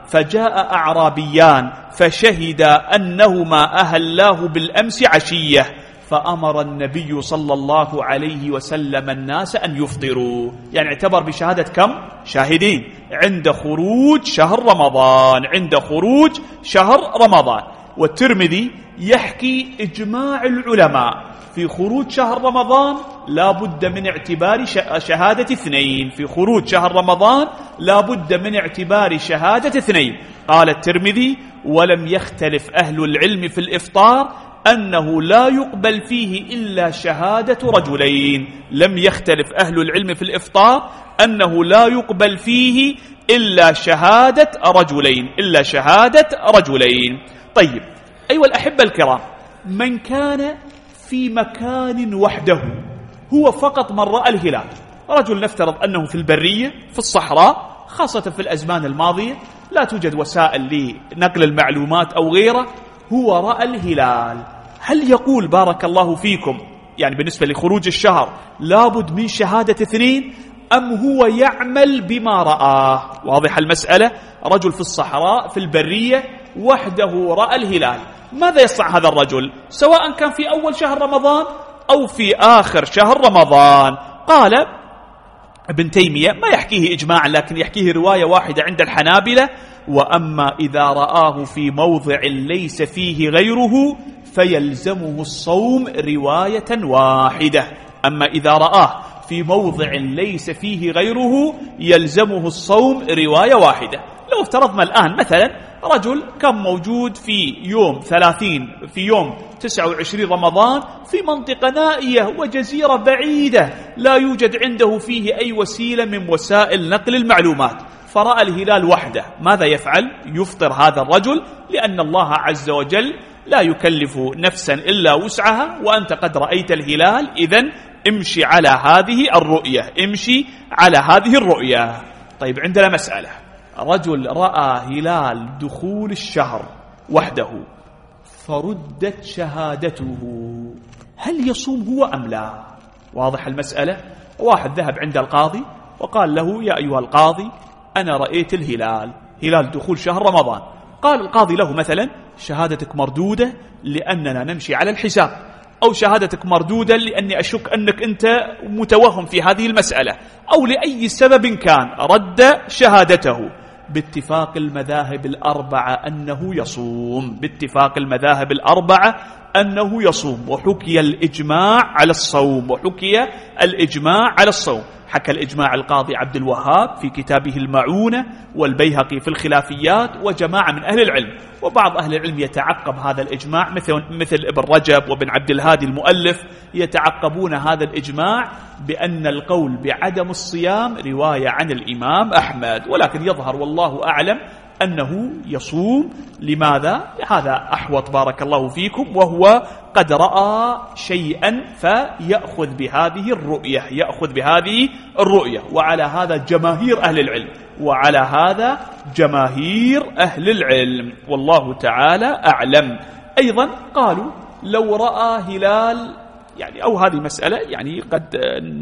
فجاء أعرابيان فشهدا أنهما أهلاه بالأمس عشية، فأمر النبي صلى الله عليه وسلم الناس أن يفطروا. يعني اعتبر بشهادة كم؟ شاهدين عند خروج شهر رمضان، عند خروج شهر رمضان. والترمذي يحكي إجماع العلماء في خروج شهر رمضان لا بد من اعتبار شهادة اثنين، في خروج شهر رمضان لا بد من اعتبار شهادة اثنين. قال الترمذي: ولم يختلف أهل العلم في الإفطار أنه لا يقبل فيه إلا شهادة رجلين. لم يختلف أهل العلم في الإفطار أنه لا يقبل فيه إلا شهادة رجلين، إلا شهادة رجلين. طيب أيها الأحبة الكرام، من كان في مكان وحده، هو فقط من رأى الهلال، رجل نفترض أنه في البرية في الصحراء، خاصة في الأزمان الماضية لا توجد وسائل لنقل المعلومات أو غيره، هو رأى الهلال، هل يقول بارك الله فيكم يعني بالنسبة لخروج الشهر لابد من شهادة اثنين، أم هو يعمل بما رآه؟ واضح المسألة؟ رجل في الصحراء في البرية وحده رأى الهلال، ماذا يصنع هذا الرجل سواء كان في أول شهر رمضان أو في آخر شهر رمضان؟ قال ابن تيمية، ما يحكيه إجماعا لكن يحكيه رواية واحدة عند الحنابلة: وأما إذا رآه في موضع ليس فيه غيره فيلزمه الصوم رواية واحدة. أما إذا رآه في موضع ليس فيه غيره يلزمه الصوم رواية واحدة. لو افترضنا الآن مثلا رجل كان موجود في يوم ثلاثين في يوم تسعة وعشرين رمضان في منطقة نائية وجزيرة بعيدة لا يوجد عنده فيه أي وسيلة من وسائل نقل المعلومات، فرأى الهلال وحده، ماذا يفعل؟ يفطر هذا الرجل، لأن الله عز وجل لا يكلف نفسا إلا وسعها، وأنت قد رأيت الهلال، إذن امشي على هذه الرؤية، امشي على هذه الرؤية. طيب عندنا مسألة، رجل رأى هلال دخول الشهر وحده فردت شهادته، هل يصوم هو أم لا؟ واضح المسألة؟ واحد ذهب عند القاضي وقال له: يا أيها القاضي أنا رأيت الهلال، هلال دخول شهر رمضان. قال القاضي له مثلا: شهادتك مردودة لأننا نمشي على الحساب، أو شهادتك مردودة لأني أشك أنك أنت متوهم في هذه المسألة، أو لأي سبب كان رد شهادته. باتفاق المذاهب الأربعة أنه يصوم، باتفاق المذاهب الأربعة أنه يصوم، وحكي الإجماع على الصوم، وحكي الإجماع على الصوم. حكى الإجماع القاضي عبد الوهاب في كتابه المعونة، والبيهقي في الخلافيات، وجماعة من أهل العلم. وبعض أهل العلم يتعقب هذا الإجماع مثل, مثل ابن رجب وابن عبد الهادي المؤلف، يتعقبون هذا الإجماع بأن القول بعدم الصيام رواية عن الإمام أحمد، ولكن يظهر والله أعلم أنه يصوم. لماذا؟ هذا أحوط بارك الله فيكم، وهو قد رأى شيئا فيأخذ بهذه الرؤية، يأخذ بهذه الرؤية. وعلى هذا جماهير أهل العلم، وعلى هذا جماهير أهل العلم، والله تعالى أعلم. أيضا قالوا لو رأى هلال، يعني أو هذه مسألة يعني قد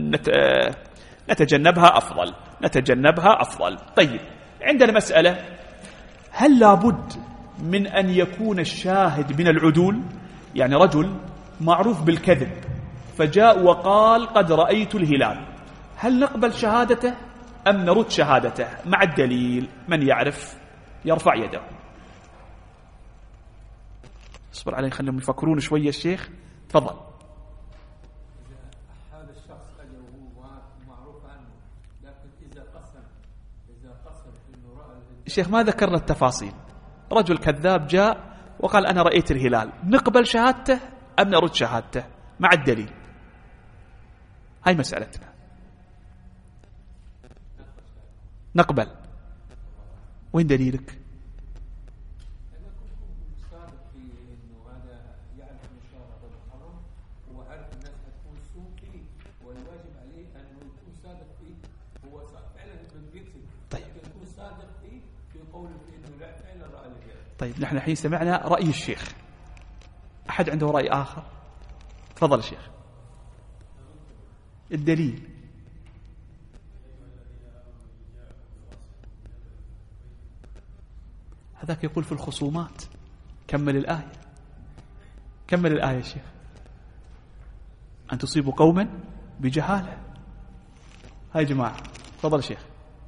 نتجنبها أفضل، نتجنبها أفضل. طيب عندنا مسألة، هل لابد من أن يكون الشاهد من العدول؟ يعني رجل معروف بالكذب فجاء وقال قد رأيت الهلال، هل نقبل شهادته أم نرد شهادته مع الدليل؟ من يعرف يرفع يده. اصبر علي خليهم يفكرون شوية. الشيخ تفضل. هذا الشخص هو معروف عنه، لكن إذا قسم إذا قسم إنه رأى الشيخ ما ذكرنا التفاصيل، رجل كذاب جاء وقال أنا رأيت الهلال، نقبل شهادته أم نرد شهادته مع الدليل؟ هاي مسألتنا. نقبل. وين دليلك؟ طيب نحن الحين سمعنا رأي الشيخ، أحد عنده رأي آخر؟ تفضل الشيخ. الدليل. هذاك يقول في الخصومات. كمل الآية، كمل الآية يا شيخ. أن تصيبوا قوما بجهالة. هاي جماعة، تفضل شيخ.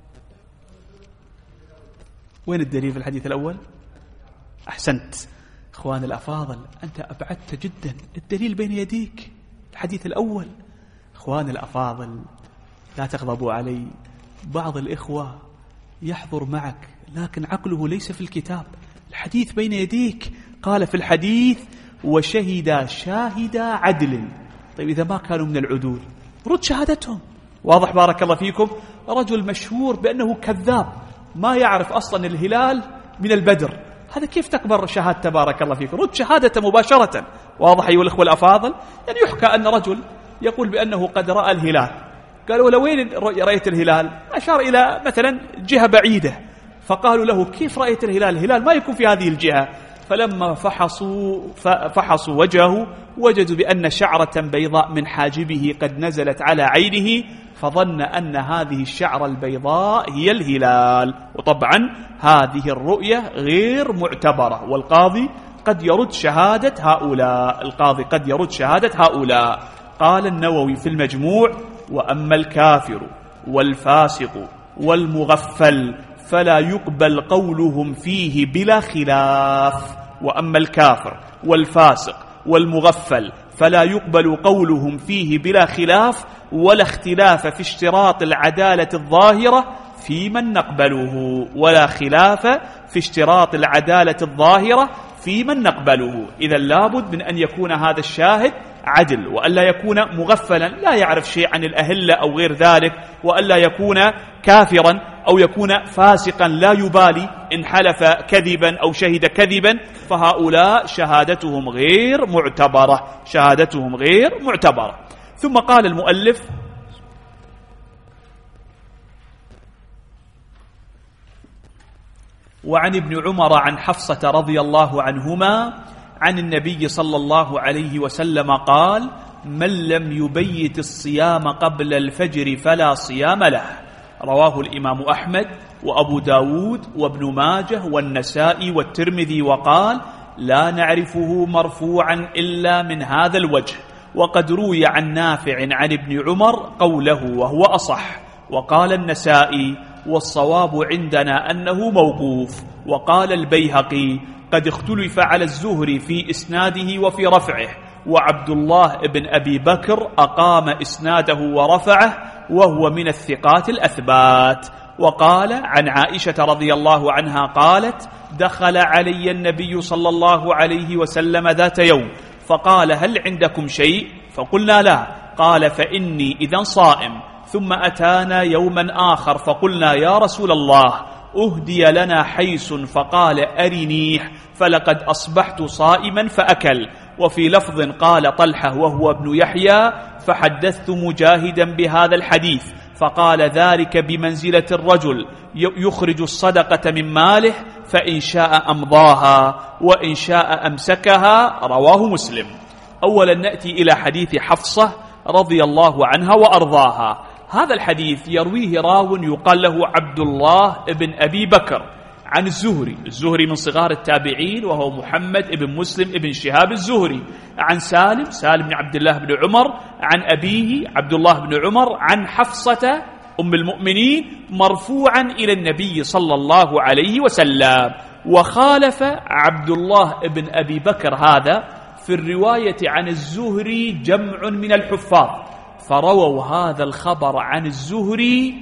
وين الدليل في الحديث الأول؟ أحسنت إخوان الأفاضل، أنت أبعدت جدا. الدليل بين يديك، الحديث الأول. إخوان الأفاضل لا تغضبوا علي، بعض الإخوة يحضر معك لكن عقله ليس في الكتاب. الحديث بين يديك، قال في الحديث وشهد شاهد عدل. طيب إذا ما كانوا من العدول رد شهادتهم. واضح بارك الله فيكم؟ رجل مشهور بأنه كذاب، ما يعرف أصلا الهلال من البدر، هذا كيف تقبل شهادته؟ بارك الله فيكم، رد شهادته مباشرة. واضح أيها الأخوة الأفاضل؟ يعني يحكى أن رجل يقول بأنه قد رأى الهلال، قالوا له وين رأيت الهلال؟ أشار إلى مثلا جهة بعيدة، فقالوا له كيف رأيت الهلال؟ الهلال ما يكون في هذه الجهة. فلما فحصوا فحصوا وجهه وجدوا بأن شعرة بيضاء من حاجبه قد نزلت على عينه، فظن أن هذه الشعرة البيضاء هي الهلال. وطبعا هذه الرؤية غير معتبرة، والقاضي قد يرد شهادة هؤلاء، القاضي قد يرد شهادة هؤلاء. قال النووي في المجموع: وأما الكافر والفاسق والمغفل فلا يقبل قولهم فيه بلا خلاف. وأما الكافر والفاسق والمغفل فلا يقبل قولهم فيه بلا خلاف، ولا اختلاف في اشتراط العدالة الظاهرة في من نقبله، ولا خلاف في اشتراط العدالة الظاهرة في من نقبله. إذا لابد من أن يكون هذا الشاهد عدل، وألا يكون مغفلا لا يعرف شيء عن الأهلة أو غير ذلك، وألا يكون كافرا أو يكون فاسقا لا يبالي إن حلف كذبا أو شهد كذبا، فهؤلاء شهادتهم غير معتبرة، شهادتهم غير معتبرة. ثم قال المؤلف: وعن ابن عمر عن حفصة رضي الله عنهما عن النبي صلى الله عليه وسلم قال: من لم يبيت الصيام قبل الفجر فلا صيام له. رواه الإمام أحمد وأبو داود وابن ماجه والنسائي والترمذي، وقال: لا نعرفه مرفوعا إلا من هذا الوجه، وقد روي عن نافع عن ابن عمر قوله وهو أصح. وقال النسائي: والصواب عندنا أنه موقوف. وقال البيهقي: قد اختلف على الزهري في إسناده وفي رفعه، وعبد الله بن أبي بكر أقام إسناده ورفعه، وهو من الثقات الأثبات. وقال عن عائشة رضي الله عنها قالت: دخل علي النبي صلى الله عليه وسلم ذات يوم فقال: هل عندكم شيء؟ فقلنا لا. قال: فإني إذن صائم. ثم أتانا يوما آخر فقلنا: يا رسول الله، أهدي لنا حيس. فقال: أرنيح. فلقد أصبحت صائما فأكل. وفي لفظ قال طلحة وهو ابن يحيى: فحدثت مجاهدا بهذا الحديث فقال: ذلك بمنزلة الرجل يخرج الصدقة من ماله، فإن شاء أمضاها وإن شاء أمسكها. رواه مسلم. أولا نأتي إلى حديث حفصة رضي الله عنها وأرضاها. هذا الحديث يرويه راو يقال له عبد الله بن أبي بكر عن الزهري. الزهري من صغار التابعين، وهو محمد بن مسلم بن شهاب الزهري. عن سالم سالم بن عبد الله بن عمر عن أبيه عبد الله بن عمر عن حفصة أم المؤمنين مرفوعا إلى النبي صلى الله عليه وسلم. وخالف عبد الله بن أبي بكر هذا في الرواية عن الزهري جمع من الحفاظ، فرووا هذا الخبر عن الزهري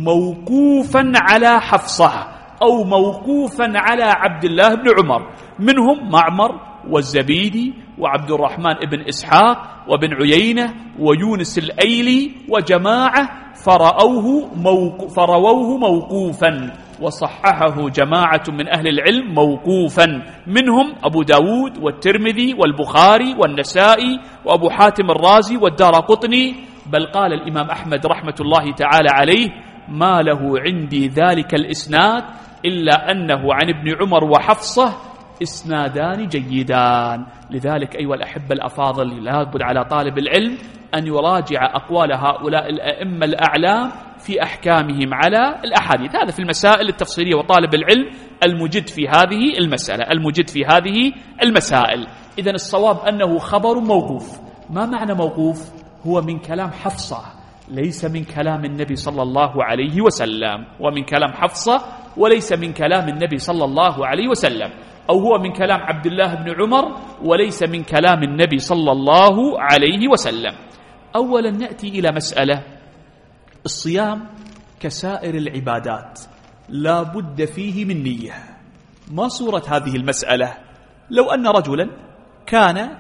موقوفا على حفصة أو موقوفا على عبد الله بن عمر، منهم معمر والزبيدي وعبد الرحمن بن إسحاق وابن عيينة ويونس الأيلي وجماعة فرأوه موقو فرووه موقوفا، وصححه جماعة من أهل العلم موقوفا، منهم أبو داود والترمذي والبخاري والنسائي وأبو حاتم الرازي والدارقطني. بل قال الإمام أحمد رحمة الله تعالى عليه: ما له عندي ذلك الإسناد إلا أنه عن ابن عمر وحفصة إسنادان جيدان. لذلك أيها الأحبة الأفاضل، لا بد على طالب العلم أن يراجع أقوال هؤلاء الأئمة الأعلام في أحكامهم على الأحاديث. هذا في المسائل التفصيلية، وطالب العلم المجد في هذه المسألة المجد في هذه المسائل. إذن الصواب أنه خبر موقوف. ما معنى موقوف؟ هو من كلام حفصة ليس من كلام النبي صلى الله عليه وسلم، ومن كلام حفصة وليس من كلام النبي صلى الله عليه وسلم، أو هو من كلام عبد الله بن عمر وليس من كلام النبي صلى الله عليه وسلم. أولا نأتي إلى مسألة الصيام كسائر العبادات لا بد فيه من نية. ما صورة هذه المسألة؟ لو أن رجلا كان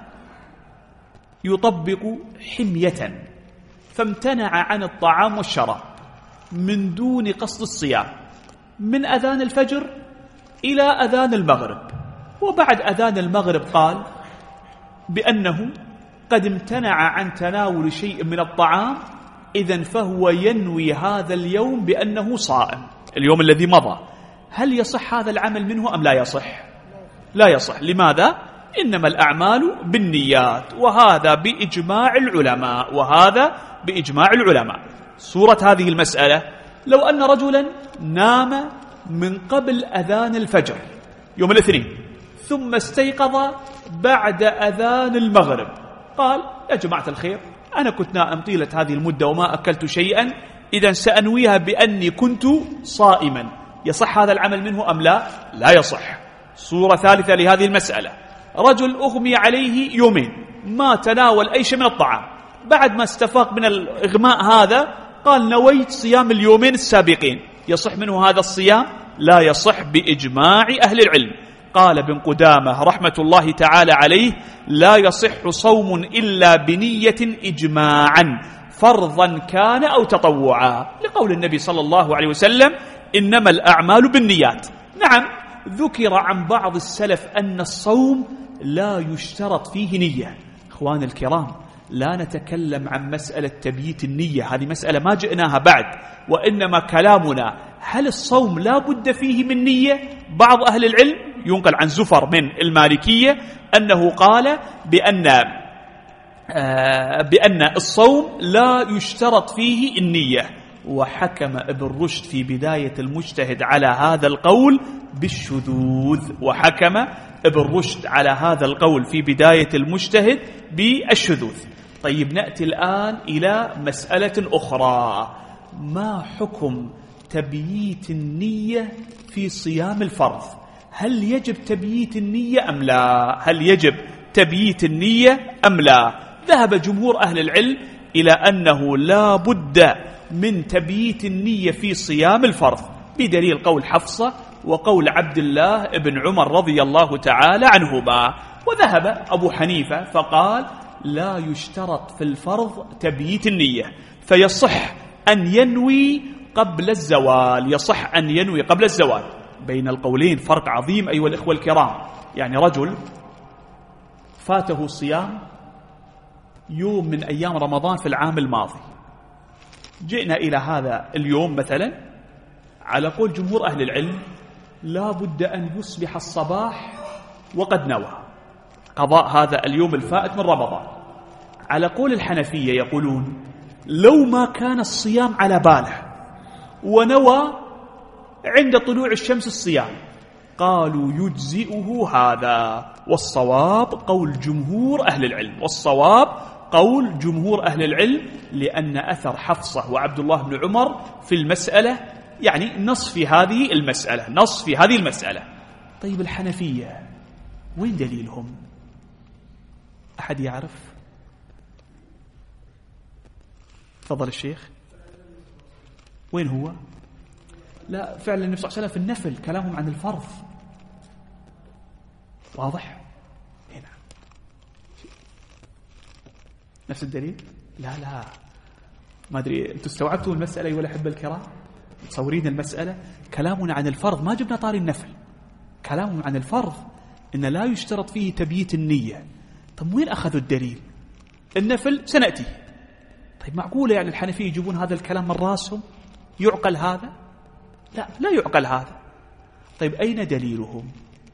يطبق حمية فامتنع عن الطعام والشراب من دون قصد الصيام من أذان الفجر إلى أذان المغرب، وبعد أذان المغرب قال بأنه قد امتنع عن تناول شيء من الطعام، إذن فهو ينوي هذا اليوم بأنه صائم اليوم الذي مضى. هل يصح هذا العمل منه أم لا يصح؟ لا يصح. لماذا؟ إنما الأعمال بالنيات، وهذا بإجماع العلماء وهذا بإجماع العلماء. صورة هذه المسألة لو أن رجلا نام من قبل أذان الفجر يوم الاثنين ثم استيقظ بعد أذان المغرب، قال يا جماعة الخير أنا كنت نائم طيلة هذه المدة وما أكلت شيئا، إذن سأنويها بأني كنت صائما. يصح هذا العمل منه أم لا؟ لا يصح. صورة ثالثة لهذه المسألة رجل أغمي عليه يومين ما تناول أي شيء من الطعام، بعد ما استفاق من الإغماء هذا قال نويت صيام اليومين السابقين، يصح منه هذا الصيام؟ لا يصح بإجماع أهل العلم. قال ابن قدامة رحمة الله تعالى عليه لا يصح صوم إلا بنية إجماعا فرضا كان أو تطوعا، لقول النبي صلى الله عليه وسلم إنما الأعمال بالنيات. نعم ذكر عن بعض السلف أن الصوم لا يشترط فيه نية. أخوان الكرام لا نتكلم عن مسألة تبييت النية، هذه مسألة ما جئناها بعد، وإنما كلامنا هل الصوم لا بد فيه من نية؟ بعض أهل العلم ينقل عن زفر من المالكية أنه قال بأن آه بأن الصوم لا يشترط فيه النية، وحكم ابن رشد في بداية المجتهد على هذا القول بالشذوذ وحكم ابن رشد على هذا القول في بداية المجتهد بالشذوذ. طيب نأتي الآن إلى مسألة أخرى، ما حكم تبييت النية في صيام الفرض؟ هل يجب تبييت النية أم لا؟ هل يجب تبييت النية أم لا؟ ذهب جمهور أهل العلم إلى أنه لا بد من تبييت النية في صيام الفرض بدليل قول حفصة وقول عبد الله بن عمر رضي الله تعالى عنهما. وذهب أبو حنيفة فقال لا يشترط في الفرض تبييت النية، فيصح أن ينوي قبل الزوال، يصح أن ينوي قبل الزوال. بين القولين فرق عظيم أيها الإخوة الكرام. يعني رجل فاته صيام يوم من أيام رمضان في العام الماضي، جئنا إلى هذا اليوم مثلا، على قول جمهور أهل العلم لا بد أن يصبح الصباح وقد نوى قضاء هذا اليوم الفائت من رمضان. على قول الحنفية يقولون لو ما كان الصيام على باله ونوى عند طلوع الشمس الصيام قالوا يجزئه هذا، والصواب قول جمهور أهل العلم، والصواب قول جمهور أهل العلم، لأن أثر حفصة وعبد الله بن عمر في المسألة يعني نص في هذه المسألة، نص في هذه المسألة. طيب الحنفية وين دليلهم؟ أحد يعرف؟ تفضل الشيخ. وين هو؟ لا فعلا النبي صلى الله عليه وسلم في النفل، كلامهم عن الفرض. واضح؟ هنا نفس الدليل؟ لا لا ما أدري أنتم استوعبتوا المسألة أيها الأحبة الكرام؟ تصورين المسألة؟ كلامنا عن الفرض ما جبنا طاري النفل، كلامهم عن الفرض إن لا يشترط فيه تبييت النية. طب وين أخذوا الدليل؟ النفل سنأتي. طيب معقولة يعني الحنفية يجيبون هذا الكلام من راسهم؟ يعقل هذا؟ لا لا يعقل هذا. طيب أين دليلهم؟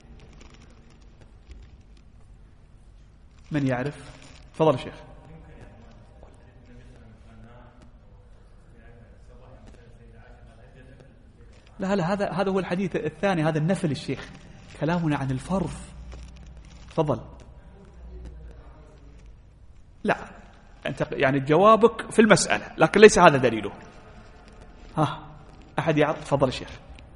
من يعرف؟ تفضل شيخ. لا لا هذا هذا هو الحديث الثاني، هذا النفل الشيخ، كلامنا عن الفرض. تفضل. لا أنت يعني جوابك في المسألة لكن ليس هذا دليله. ها أحد يعرف؟ تفضل الشيخ.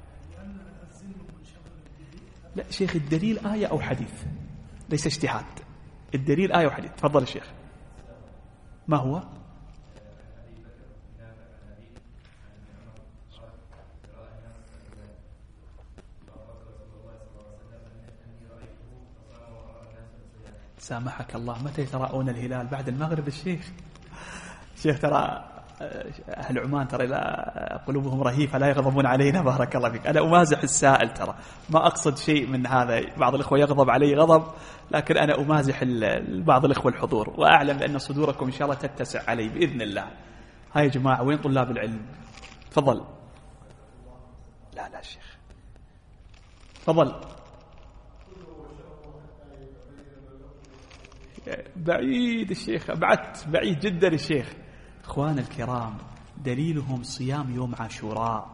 لا شيخ الدليل آية أو حديث ليس اجتهاد، الدليل آية وحديث. تفضل الشيخ. ما هو؟ سامحك الله، متى تراءون الهلال؟ بعد المغرب الشيخ. شيخ ترى أهل عمان ترى قلوبهم رهيفة لا يغضبون علينا. بارك الله فيك. أنا أمازح السائل، ترى ما أقصد شيء من هذا. بعض الإخوة يغضب علي غضب، لكن أنا أمازح بعض الإخوة الحضور، وأعلم بأن صدوركم إن شاء الله تتسع علي بإذن الله. هاي يا جماعة وين طلاب العلم؟ تفضل. لا لا شيخ تفضل. بعيد الشيخ، بعدت بعيد جدا الشيخ. إخوان الكرام دليلهم صيام يوم عاشوراء،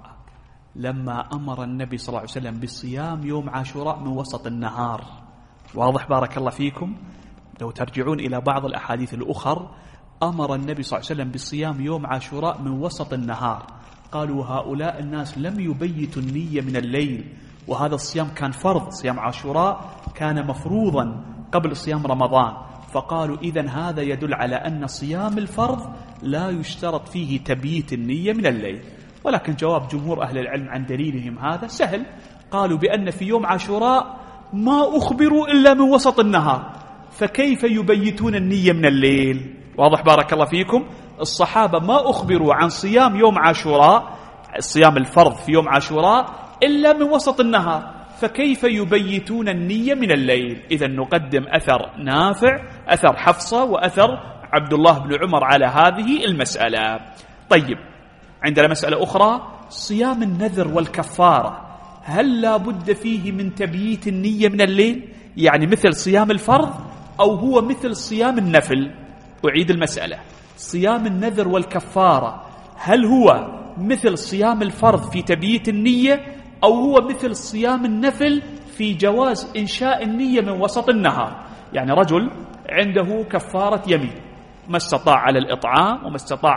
لما أمر النبي صلى الله عليه وسلم بصيام يوم عاشوراء من وسط النهار. واضح بارك الله فيكم؟ لو ترجعون إلى بعض الأحاديث الأخر أمر النبي صلى الله عليه وسلم بصيام يوم عاشوراء من وسط النهار. قالوا هؤلاء الناس لم يبيتوا النية من الليل، وهذا الصيام كان فرض، صيام عاشوراء كان مفروضا قبل صيام رمضان. فقالوا إذن هذا يدل على أن صيام الفرض لا يشترط فيه تبييت النية من الليل. ولكن جواب جمهور أهل العلم عن دليلهم هذا سهل، قالوا بأن في يوم عاشوراء ما أخبروا إلا من وسط النهار، فكيف يبيتون النية من الليل؟ واضح بارك الله فيكم؟ الصحابة ما أخبروا عن صيام يوم عاشوراء، صيام الفرض في يوم عاشوراء، إلا من وسط النهار، فكيف يبيتون النية من الليل؟ إذن نقدم أثر نافع، أثر حفصة وأثر عبد الله بن عمر على هذه المسألة. طيب عندنا مسألة أخرى، صيام النذر والكفارة، هل لا بد فيه من تبييت النية من الليل؟ يعني مثل صيام الفرض أو هو مثل صيام النفل؟ أعيد المسألة، صيام النذر والكفارة هل هو مثل صيام الفرض في تبييت النية أو هو مثل صيام النفل في جواز إنشاء النية من وسط النهار؟ يعني رجل عنده كفارة يمين، ما استطاع على الإطعام وما استطاع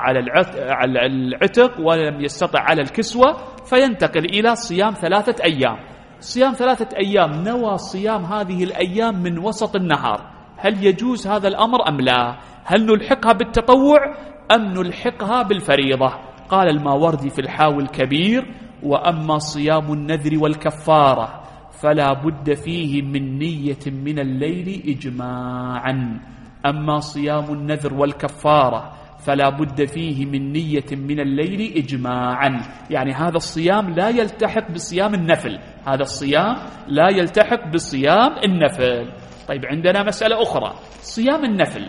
على العتق ولم يستطع على الكسوة، فينتقل إلى صيام ثلاثة أيام. صيام ثلاثة أيام نوى صيام هذه الأيام من وسط النهار، هل يجوز هذا الأمر أم لا؟ هل نلحقها بالتطوع أم نلحقها بالفريضة؟ قال الماوردي في الحاوي الكبير: وأما صيام النذر والكفارة فلا بد فيه من نية من الليل إجماعا. أما صيام النذر والكفارة فلا بد فيه من نية من الليل إجماعا، يعني هذا الصيام لا يلتحق بصيام النفل، هذا الصيام لا يلتحق بصيام النفل. طيب عندنا مسألة أخرى، صيام النفل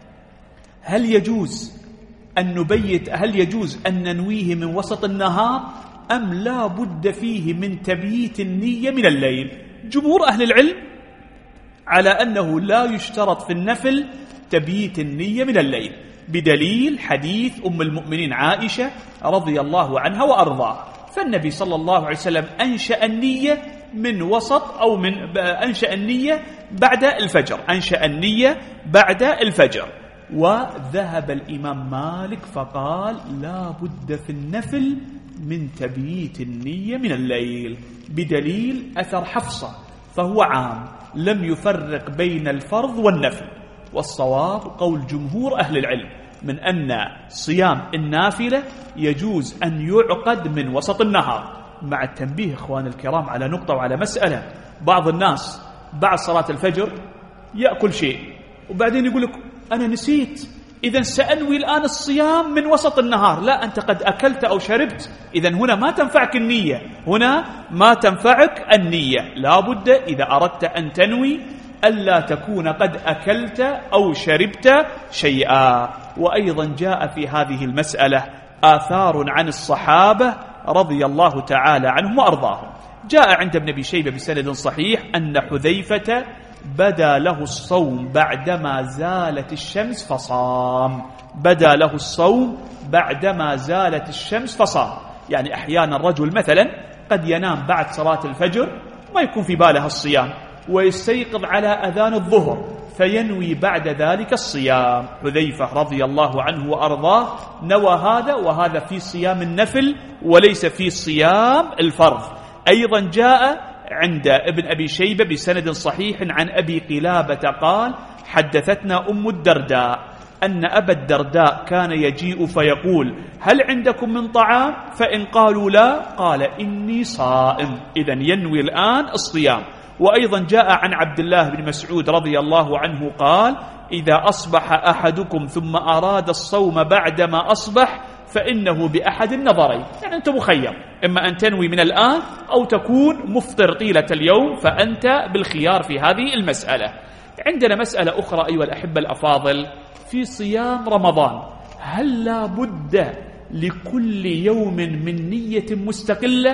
هل يجوز أن نبيت، هل يجوز أن ننويه من وسط النهار أم لا بد فيه من تبييت النية من الليل؟ جمهور أهل العلم على أنه لا يشترط في النفل تبييت النية من الليل، بدليل حديث أم المؤمنين عائشة رضي الله عنها وأرضاها. فالنبي صلى الله عليه وسلم أنشأ النية من وسط أو من أنشأ النية بعد الفجر، أنشأ النية بعد الفجر. وذهب الإمام مالك فقال لا بد في النفل من تبييت النية من الليل، بدليل أثر حفصة، فهو عام لم يفرق بين الفرض والنفل. والصواب قول جمهور أهل العلم من أن صيام النافلة يجوز أن يعقد من وسط النهار، مع التنبيه إخوان الكرام على نقطة وعلى مسألة. بعض الناس بعد صلاة الفجر يأكل شيء وبعدين يقول لك أنا نسيت، إذن سأنوي الآن الصيام من وسط النهار. لا، أنت قد أكلت أو شربت، إذن هنا ما تنفعك النية، هنا ما تنفعك النية. لا بد إذا أردت أن تنوي ألا تكون قد أكلت أو شربت شيئا. وأيضا جاء في هذه المسألة آثار عن الصحابة رضي الله تعالى عنهم وأرضاهم. جاء عند ابن أبي شيبة بسند صحيح أن حذيفة بدا له الصوم بعدما زالت الشمس فصام، بدا له الصوم بعدما زالت الشمس فصام. يعني أحيانا الرجل مثلا قد ينام بعد صلاة الفجر ما يكون في باله الصيام، ويستيقظ على أذان الظهر فينوي بعد ذلك الصيام. حذيفة رضي الله عنه وأرضاه نوى هذا، وهذا في صيام النفل وليس في صيام الفرض. أيضا جاء عند ابن أبي شيبة بسند صحيح عن أبي قلابة قال: حدثتنا أم الدرداء أن أبا الدرداء كان يجيء فيقول: هل عندكم من طعام؟ فإن قالوا لا قال: إني صائم. إذن ينوي الآن الصيام. وأيضا جاء عن عبد الله بن مسعود رضي الله عنه قال: إذا أصبح أحدكم ثم أراد الصوم بعدما أصبح فإنه بأحد النظرين، يعني أنت مخير، إما أن تنوي من الآن أو تكون مفطر طيلة اليوم، فأنت بالخيار في هذه المسألة. عندنا مسألة أخرى أيها الأحبة الأفاضل في صيام رمضان، هل لا بد لكل يوم من نية مستقلة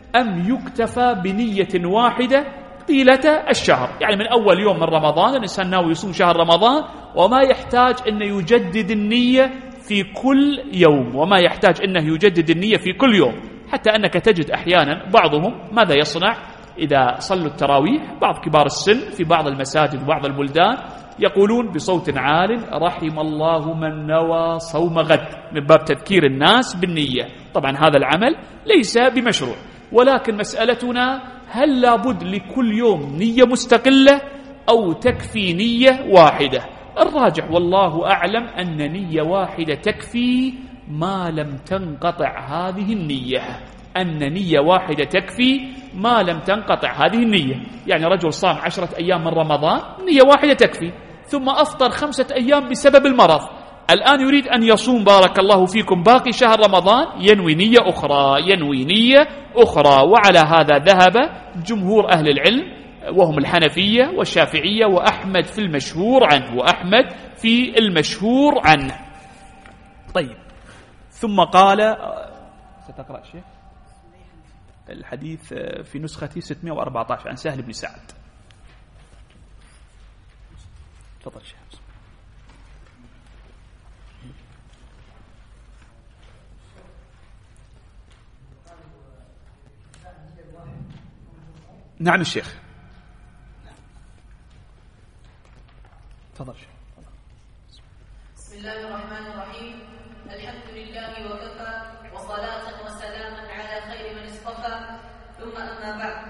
أم يكتفى بنية واحدة طيلة الشهر؟ يعني من أول يوم من رمضان الإنسان ناوي يصوم شهر رمضان وما يحتاج أن يجدد النية في كل يوم، وما يحتاج أنه يجدد النية في كل يوم، حتى أنك تجد أحيانا بعضهم ماذا يصنع إذا صلوا التراويح، بعض كبار السن في بعض المساجد وبعض البلدان يقولون بصوت عال: رحم الله من نوى صوم غد، من باب تذكير الناس بالنية. طبعا هذا العمل ليس بمشروع، ولكن مسألتنا هل لابد لكل يوم نية مستقلة أو تكفي نية واحدة؟ الراجح والله أعلم أن نية واحدة تكفي ما لم تنقطع هذه النية، أن نية واحدة تكفي ما لم تنقطع هذه النية. يعني رجل صام عشرة أيام من رمضان نية واحدة تكفي، ثم أفطر خمسة أيام بسبب المرض، الآن يريد أن يصوم بارك الله فيكم باقي شهر رمضان، ينوي نية أخرى، ينوي نية أخرى. وعلى هذا ذهب جمهور أهل العلم وهم الحنفية والشافعية وأحمد في المشهور عنه وأحمد في المشهور عنه. طيب، ثم قال، ستقرأ شيء الحديث في نسختي ستمائة وأربعة عشر عن سهل بن سعد. تفضل شيخ. نعم الشيخ. تفضل شيخ. بسم الله الرحمن الرحيم. الحمد لله وكفى، وصلاة وسلاما على خير من اصطفى، ثم أما بعد.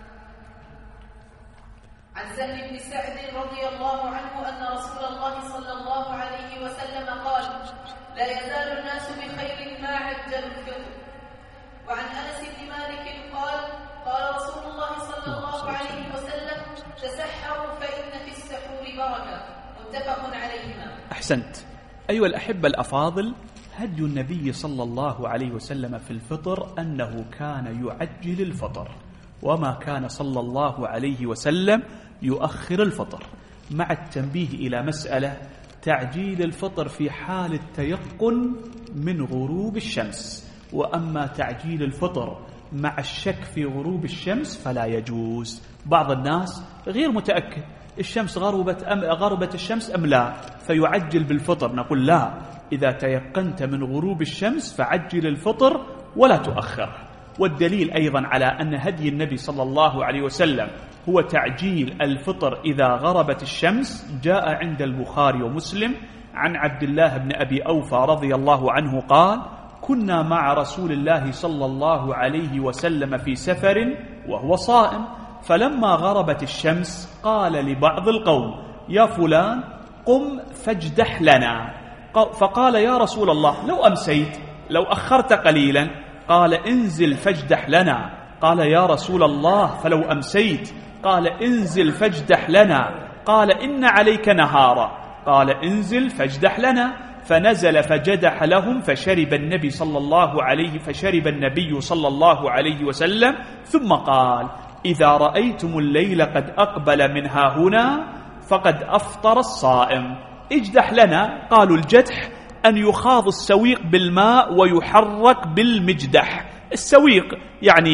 عن سهل بن سعد رضي الله عنه أن رسول الله صلى الله عليه وسلم قال: لا يزال الناس بخير ما عجلوا الفطر. وعن أنس بن مالك قال: قال رسول الله صلى الله عليه وسلم: تسحروا فإن في السحور بركة. متفق عليهما. أحسنت. أيها الأحبة الأفاضل، هدي النبي صلى الله عليه وسلم في الفطر أنه كان يعجل الفطر، وما كان صلى الله عليه وسلم يؤخر الفطر، مع التنبيه إلى مسألة: تعجيل الفطر في حال التيقن من غروب الشمس، وأما تعجيل الفطر مع الشك في غروب الشمس فلا يجوز. بعض الناس غير متأكد الشمس غربت أم غربت الشمس أم لا، فيعجل بالفطر. نقول لا، إذا تيقنت من غروب الشمس فعجل الفطر ولا تؤخر. والدليل أيضا على أن هدي النبي صلى الله عليه وسلم هو تعجيل الفطر إذا غربت الشمس جاء عند البخاري ومسلم عن عبد الله بن أبي أوفى رضي الله عنه قال: كنا مع رسول الله صلى الله عليه وسلم في سفر وهو صائم، فلما غربت الشمس قال لبعض القوم: يا فلان قم فاجدح لنا. فقال: يا رسول الله لو أمسيت، لو أخرت قليلا. قال: انزل فاجدح لنا. قال: يا رسول الله فلو أمسيت. قال: انزل فاجدح لنا. قال: إن عليك نهارا. قال: انزل فاجدح لنا. فنزل فجدح لهم، فشرب النبي صلى الله عليه فشرب النبي صلى الله عليه وسلم، ثم قال: إذا رأيتم الليل قد أقبل من ها هنا فقد أفطر الصائم. اجدح لنا. قالوا: الجدح أن يخاض السويق بالماء ويحرك بالمجدح. السويق يعني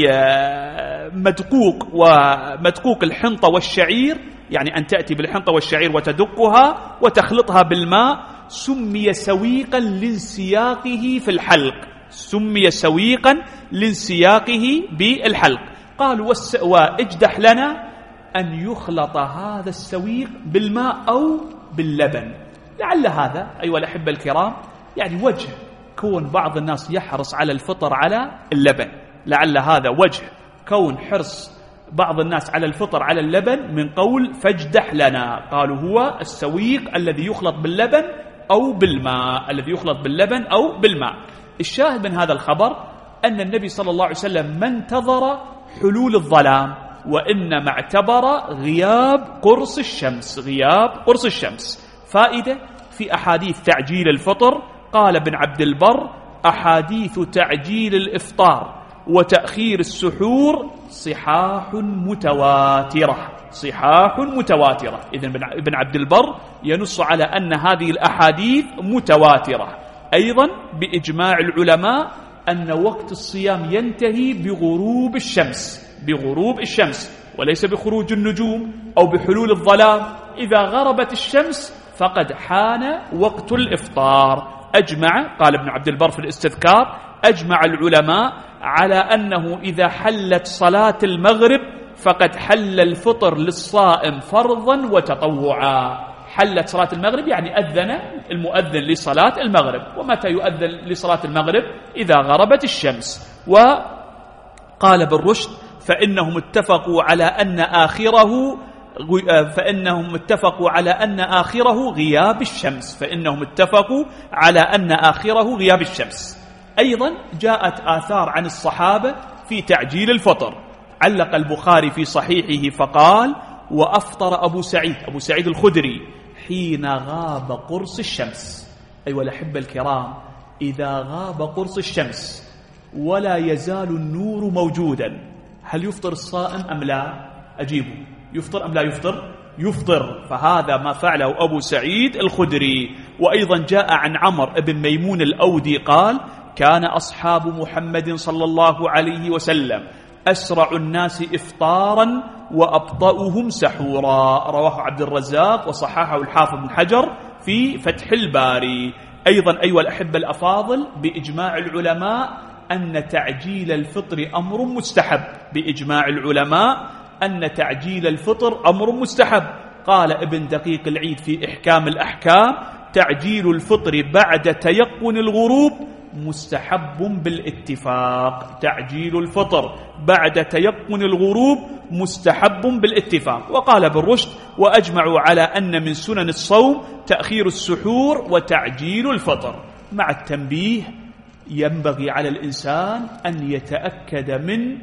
مدقوق، ومدقوق الحنطة والشعير، يعني أن تأتي بالحنطة والشعير وتدقها وتخلطها بالماء. سمي سويقا لانسياقه في الحلق، سمي سويقا لانسياقه بالحلق. قالوا واجدح لنا أن يخلط هذا السويق بالماء أو باللبن. لعل هذا أيها الأحبة الكرام يعني وجه كون بعض الناس يحرص على الفطر على اللبن، لعل هذا وجه كون حرص بعض الناس على الفطر على اللبن من قول فاجدح لنا. قالوا هو السويق الذي يخلط باللبن أو بالماء، الذي يخلط باللبن أو بالماء. الشاهد من هذا الخبر أن النبي صلى الله عليه وسلم ما انتظر حلول الظلام، وإنما اعتبر غياب قرص الشمس، غياب قرص الشمس. فائدة في أحاديث تعجيل الفطر، قال ابن عبد البر أحاديث تعجيل الإفطار وتأخير السحور صحاح متواترة، صحاح متواترة. إذن ابن عبد البر ينص على أن هذه الأحاديث متواترة. أيضا بإجماع العلماء أن وقت الصيام ينتهي بغروب الشمس، بغروب الشمس وليس بخروج النجوم أو بحلول الظلام. إذا غربت الشمس فقد حان وقت الإفطار. أجمع، قال ابن عبد البر في الاستذكار، أجمع العلماء على أنه إذا حلت صلاة المغرب فقد حل الفطر للصائم فرضا وتطوعا. حلت صلاة المغرب يعني أذن المؤذن لصلاة المغرب. ومتى يؤذن لصلاة المغرب؟ إذا غربت الشمس. وقال ابن رشد فإنهم اتفقوا على أن آخره فإنهم اتفقوا على أن آخره غياب الشمس، فإنهم اتفقوا على أن آخره غياب الشمس. أيضا جاءت آثار عن الصحابة في تعجيل الفطر. علق البخاري في صحيحه فقال وأفطر أبو سعيد أبو سعيد الخدري حين غاب قرص الشمس. أيها الأحبة الكرام، إذا غاب قرص الشمس ولا يزال النور موجودا هل يفطر الصائم أم لا؟ أجيبه، يفطر أم لا يفطر؟ يفطر. فهذا ما فعله أبو سعيد الخدري. وأيضا جاء عن عمر بن ميمون الأودي قال كان أصحاب محمد صلى الله عليه وسلم أسرع الناس إفطارا وأبطأهم سحورا. رواه عبد الرزاق وصححه الحافظ بن حجر في فتح الباري. أيضا أيها الأحبة الأفاضل بإجماع العلماء أن تعجيل الفطر أمر مستحب، بإجماع العلماء أن تعجيل الفطر أمر مستحب. قال ابن دقيق العيد في إحكام الأحكام تعجيل الفطر بعد تيقن الغروب مستحب بالاتفاق. تعجيل الفطر بعد تيقن الغروب مستحب بالاتفاق. وقال ابن رشد وأجمعوا على أن من سنن الصوم تأخير السحور وتعجيل الفطر. مع التنبيه ينبغي على الإنسان أن يتأكد من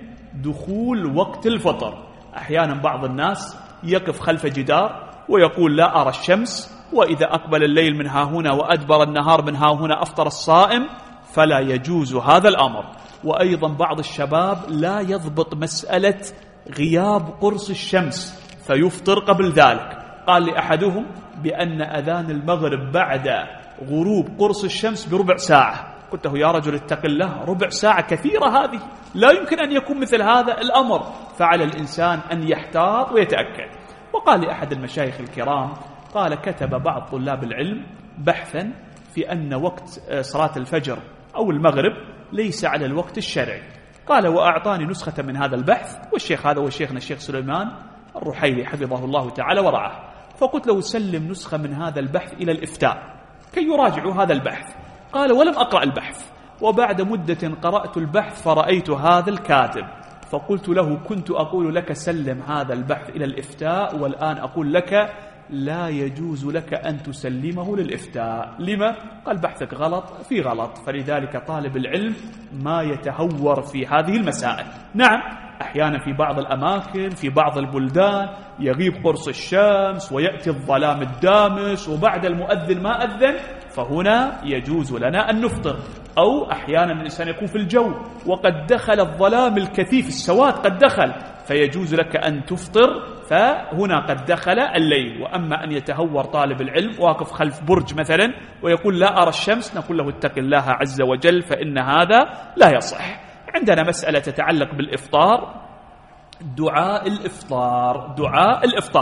دخول وقت الفطر. أحيانا بعض الناس يقف خلف جدار ويقول لا أرى الشمس، وإذا أقبل الليل من ها هنا وأدبر النهار من ها هنا أفطر الصائم، فلا يجوز هذا الأمر. وأيضا بعض الشباب لا يضبط مسألة غياب قرص الشمس فيفطر قبل ذلك. قال لي أحدهم بأن أذان المغرب بعد غروب قرص الشمس بربع ساعة. قلت له يا رجل اتق الله، ربع ساعة كثيرة هذه، لا يمكن أن يكون مثل هذا الأمر. فعلى الإنسان أن يحتاط ويتأكد. وقال لي أحد المشايخ الكرام قال كتب بعض طلاب العلم بحثا في أن وقت صلاة الفجر أو المغرب ليس على الوقت الشرعي. قال وأعطاني نسخة من هذا البحث، والشيخ هذا هو شيخنا الشيخ سليمان الرحيلي حفظه الله تعالى ورعاه. فقلت له سلم نسخة من هذا البحث إلى الإفتاء كي يراجعوا هذا البحث. قال ولم أقرأ البحث. وبعد مدة قرأت البحث فرأيت هذا الكاتب، فقلت له كنت أقول لك سلم هذا البحث إلى الإفتاء، والآن أقول لك لا يجوز لك أن تسلمه للإفتاء. لما؟ قال بحثك غلط في غلط. فلذلك طالب العلم ما يتهور في هذه المسائل. نعم أحيانا في بعض الأماكن في بعض البلدان يغيب قرص الشمس ويأتي الظلام الدامس وبعد المؤذن ما أذن، فهنا يجوز لنا أن نفطر. أو أحيانا الإنسان يكون في الجو وقد دخل الظلام الكثيف، السواد قد دخل، فيجوز لك أن تفطر، فهنا قد دخل الليل. وأما أن يتهور طالب العلم واقف خلف برج مثلا ويقول لا أرى الشمس، نقول له اتق الله عز وجل، فإن هذا لا يصح. عندنا مسألة تتعلق بالإفطار، دعاء الإفطار. دعاء الإفطار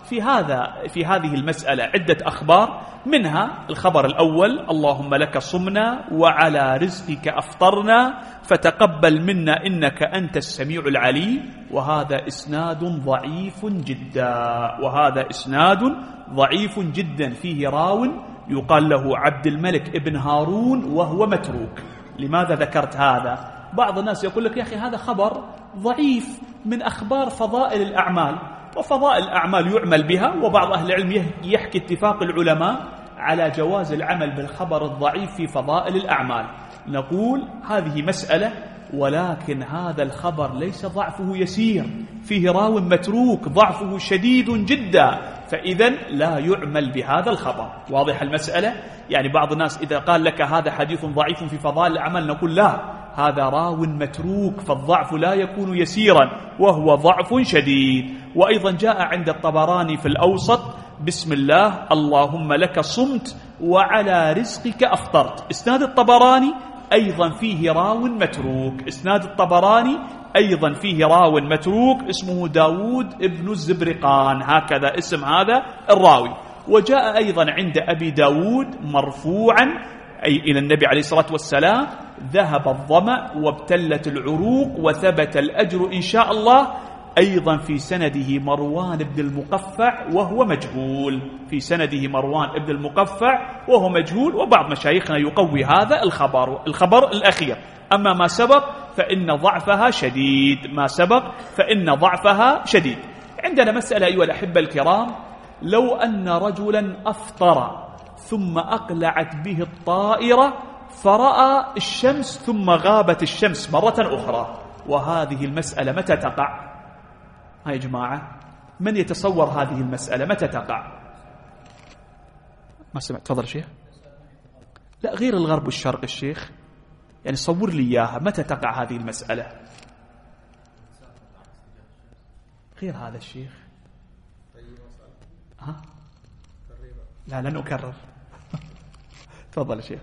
في هذا في هذه المسألة عدة أخبار، منها الخبر الأول: اللهم لك صمنا وعلى رزقك أفطرنا فتقبل منا إنك أنت السميع العليم. وهذا إسناد ضعيف جدا، وهذا إسناد ضعيف جدا، فيه راو يقال له عبد الملك ابن هارون وهو متروك. لماذا ذكرت هذا؟ بعض الناس يقول لك يا أخي هذا خبر ضعيف من أخبار فضائل الأعمال، وفضائل الأعمال يعمل بها، وبعض أهل العلم يحكي اتفاق العلماء على جواز العمل بالخبر الضعيف في فضائل الأعمال. نقول هذه مسألة، ولكن هذا الخبر ليس ضعفه يسير، فيه راو متروك ضعفه شديد جدا، فإذا لا يعمل بهذا الخبر. واضح المسألة؟ يعني بعض الناس إذا قال لك هذا حديث ضعيف في فضائل الأعمال نقول لا، هذا راو متروك، فالضعف لا يكون يسيرا، وهو ضعف شديد. وأيضا جاء عند الطبراني في الأوسط: بسم الله اللهم لك صمت وعلى رزقك أفطرت. إسناد الطبراني أيضا فيه راو متروك، إسناد الطبراني أيضا فيه راو متروك اسمه داود ابن الزبرقان، هكذا اسم هذا الراوي. وجاء أيضا عند أبي داود مرفوعا أي إلى النبي عليه الصلاة والسلام: ذهب الظمأ وابتلت العروق وثبت الأجر إن شاء الله. أيضا في سنده مروان بن المقفع وهو مجهول، في سنده مروان بن المقفع وهو مجهول، وبعض مشايخنا يقوي هذا الخبر الخبر الأخير. أما ما سبق فإن ضعفها شديد، ما سبق فإن ضعفها شديد. عندنا مسألة أيها الأحبة الكرام: لو أن رجلا أفطر ثم أقلعت به الطائرة فرأى الشمس ثم غابت الشمس مرة أخرى، وهذه المسألة متى تقع؟ هاي يا جماعة من يتصور هذه المسألة متى تقع؟ ما سمعت؟ تفضل شيخ. لا، غير الغرب والشرق الشيخ، يعني صور لي إياها، متى تقع هذه المسألة؟ غير هذا الشيخ. ها؟ لا لن أكرر. تفضل شيخ.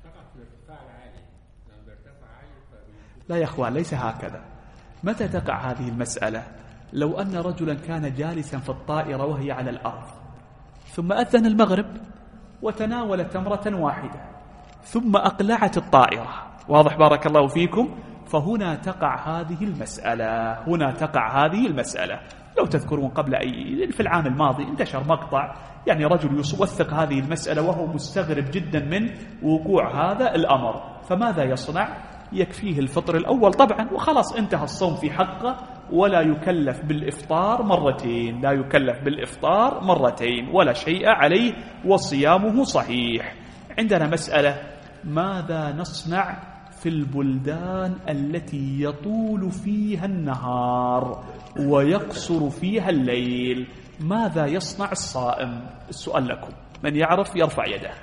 لا يا أخوان، ليس هكذا. متى تقع هذه المسألة؟ لو أن رجلا كان جالسا في الطائرة وهي على الأرض، ثم أذن المغرب وتناول تمرة واحدة ثم أقلعت الطائرة، واضح بارك الله فيكم؟ فهنا تقع هذه المسألة، هنا تقع هذه المسألة. لو تذكرون قبل أي في العام الماضي انتشر مقطع، يعني رجل يوثق هذه المسألة وهو مستغرب جدا من وقوع هذا الأمر، فماذا يصنع؟ يكفيه الفطر الأول طبعا وخلاص انتهى الصوم في حقه، ولا يكلف بالإفطار مرتين، لا يكلف بالإفطار مرتين ولا شيء عليه، وصيامه صحيح. عندنا مسألة: ماذا نصنع في البلدان التي يطول فيها النهار ويقصر فيها الليل؟ ماذا يصنع الصائم؟ السؤال لكم، من يعرف يرفع يده.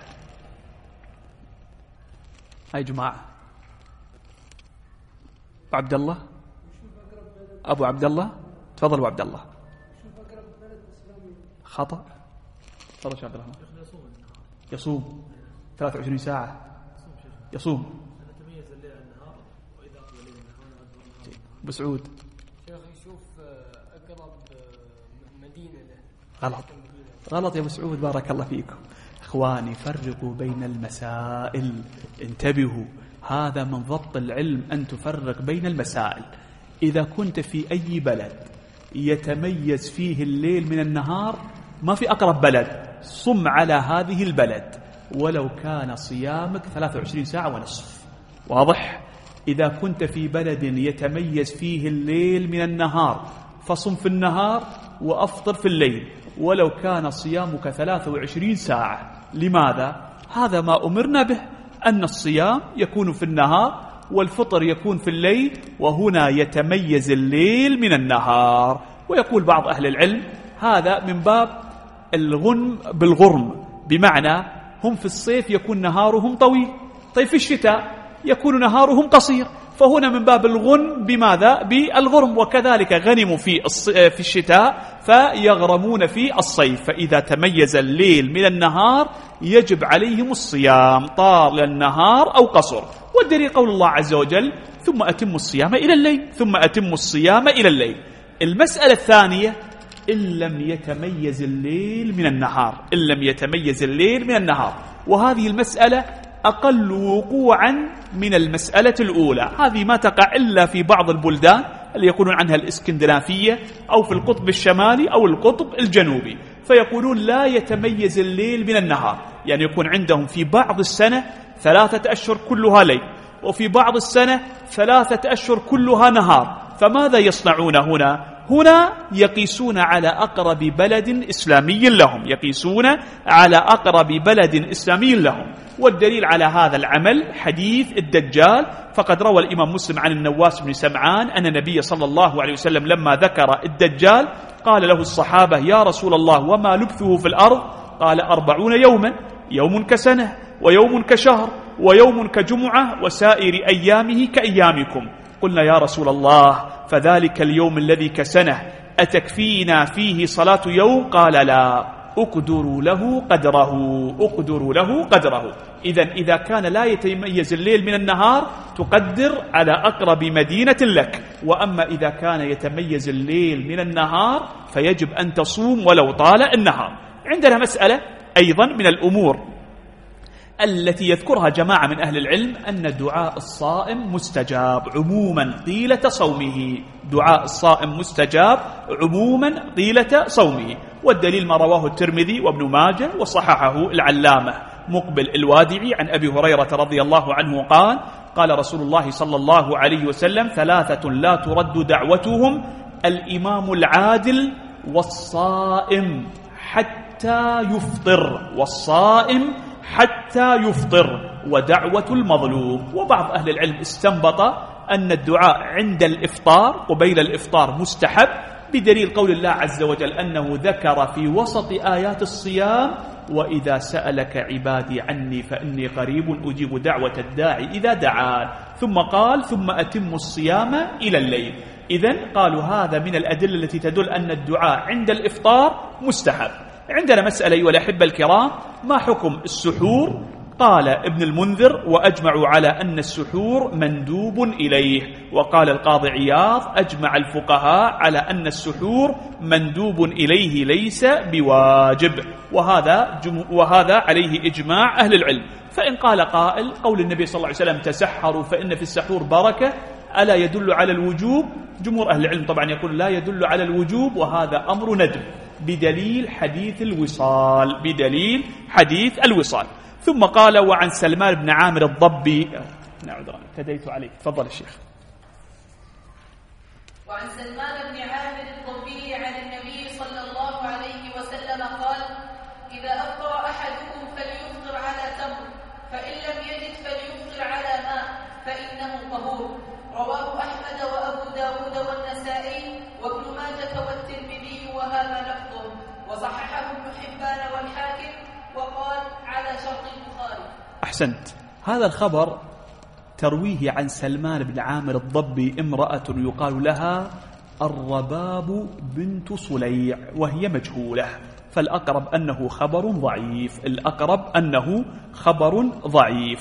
هاي جماعة. عبد الله، أبو عبد الله، تفضل أبو عبد الله. خطأ. تفضل شيخ عبد الرحمن. يصوم ثلاثة وعشرين ساعة، يصوم. أبو سعود. شيخ يشوف أقرب مدينة له. غلط غلط يا أبو سعود، بارك الله فيكم. إخواني فرقوا بين المسائل، انتبهوا، هذا من ضبط العلم أن تفرق بين المسائل. إذا كنت في أي بلد يتميز فيه الليل من النهار، ما في أقرب بلد، صم على هذه البلد ولو كان صيامك ثلاثة وعشرين ساعة ونصف، واضح؟ إذا كنت في بلد يتميز فيه الليل من النهار فصم في النهار وأفطر في الليل ولو كان صيامك ثلاثة وعشرين ساعة. لماذا؟ هذا ما أمرنا به، أن الصيام يكون في النهار والفطر يكون في الليل، وهنا يتميز الليل من النهار. ويقول بعض أهل العلم هذا من باب الغنم بالغرم، بمعنى هم في الصيف يكون نهارهم طويل، طيب في الشتاء يكون نهارهم قصير، فهنا من باب الغنم بماذا؟ بالغرم. وكذلك غنموا في في الشتاء فيغرمون في الصيف، فإذا تميز الليل من النهار يجب عليهم الصيام طال النهار أو قصر. والدليل قول الله عز وجل: ثم أتموا الصيام إلى الليل، ثم أتموا الصيام إلى الليل. المسألة الثانية: إن لم يتميز الليل من النهار، إن لم يتميز الليل من النهار. وهذه المسألة أقل وقوعا من المسألة الأولى. هذه ما تقع إلا في بعض البلدان اللي يقولون عنها الإسكندنافية أو في القطب الشمالي أو القطب الجنوبي، فيقولون لا يتميز الليل من النهار، يعني يكون عندهم في بعض السنة ثلاثة أشهر كلها ليل، وفي بعض السنة ثلاثة أشهر كلها نهار. فماذا يصنعون هنا؟ هنا يقيسون على أقرب بلد إسلامي لهم، يقيسون على أقرب بلد إسلامي لهم. والدليل على هذا العمل حديث الدجال، فقد روى الإمام مسلم عن النواس بن سمعان أن النبي صلى الله عليه وسلم لما ذكر الدجال قال له الصحابة: يا رسول الله وما لبثه في الأرض؟ قال: أربعون يوما، يوم كسنة ويوم كشهر ويوم كجمعة وسائر أيامه كأيامكم. قلنا: يا رسول الله فذلك اليوم الذي كسنه أتكفينا فيه صلاة يوم؟ قال: لا، أقدروا له قدره، أقدروا له قدره. إذن إذا كان لا يتميز الليل من النهار تقدر على أقرب مدينة لك، وأما إذا كان يتميز الليل من النهار فيجب أن تصوم ولو طال النهار. عندنا مسألة أيضا من الأمور التي يذكرها جماعة من أهل العلم، أن دعاء الصائم مستجاب عموما طيلة صومه، دعاء الصائم مستجاب عموما طيلة صومه. والدليل ما رواه الترمذي وابن ماجه وصححه العلامة مقبل الوادعي عن أبي هريرة رضي الله عنه قال: قال رسول الله صلى الله عليه وسلم: ثلاثة لا ترد دعوتهم الإمام العادل والصائم حتى يفطر، والصائم حتى يفطر، ودعوة المظلوم. وبعض أهل العلم استنبط أن الدعاء عند الإفطار قبيل الإفطار مستحب، بدليل قول الله عز وجل أنه ذكر في وسط آيات الصيام: وإذا سألك عبادي عني فإني قريب أجيب دعوة الداعي إذا دعان، ثم قال: ثم أتم الصيام إلى الليل. إذن قالوا هذا من الأدلة التي تدل أن الدعاء عند الإفطار مستحب. عندنا مسألة أيها الأحبة الكرام، ما حكم السحور؟ قال ابن المنذر: وأجمعوا على أن السحور مندوب إليه. وقال القاضي عياض: أجمع الفقهاء على أن السحور مندوب إليه ليس بواجب. وهذا, وهذا عليه إجماع أهل العلم. فإن قال قائل: قول النبي صلى الله عليه وسلم تسحروا فإن في السحور بركة، ألا يدل على الوجوب؟ جمهور أهل العلم طبعا يقول لا يدل على الوجوب، وهذا أمر ندب بدليل حديث الوصال، بدليل حديث الوصال. ثم قال: وعن سلمان بن عامر الضبي، نعم اعتديت عليك، تفضل الشيخ. وعن سلمان بن عامر الضبي عن النبي صلى الله عليه وسلم قال: إذا أفطر أحدكم فليفطر على تمر، فإن لم يجد فليفطر على ماء فإنه طهور. رواه أحمد وأبو داود والنسائي وابن ماجة والترمذي وهذا لفظه، وصححه ابن حبان والحاكم وقال على شرط البخاري. أحسنت. هذا الخبر ترويه عن سلمان بن عامر الضبي امرأة يقال لها الرباب بنت صليع، وهي مجهولة، فالأقرب أنه خبر ضعيف، الأقرب أنه خبر ضعيف.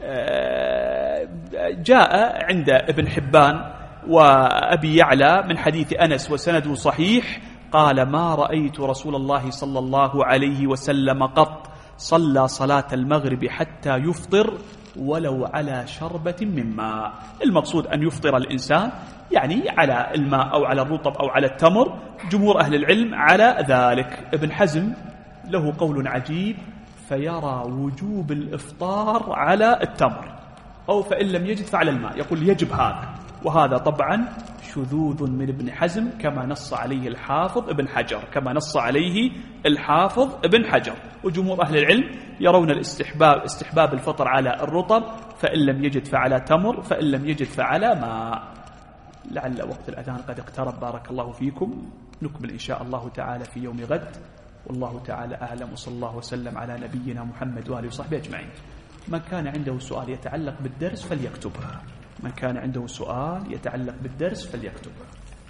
جاء عند ابن حبان وأبي يعلى من حديث أنس وسنده صحيح، قال: ما رأيت رسول الله صلى الله عليه وسلم قط صلى صلاة المغرب حتى يفطر ولو على شربة من ماء. المقصود أن يفطر الإنسان يعني على الماء أو على الرطب أو على التمر. جمهور أهل العلم على ذلك. ابن حزم له قول عجيب، فيرى وجوب الإفطار على التمر، أو فإن لم يجد فعلى الماء، يقول يجب هذا. وهذا طبعا شذوذ من ابن حزم كما نص عليه الحافظ ابن حجر، كما نص عليه الحافظ ابن حجر. وجمهور أهل العلم يرون الاستحباب استحباب الفطر على الرطب، فإن لم يجد فعلى تمر، فإن لم يجد فعلى ماء. لعل وقت الأذان قد اقترب، بارك الله فيكم. نكمل إن شاء الله تعالى في يوم غد، والله تعالى أعلم، وصلى الله وسلم على نبينا محمد وآله وصحبه أجمعين. من كان عنده سؤال يتعلق بالدرس فليكتبها، من كان عنده سؤال يتعلق بالدرس فليكتبها.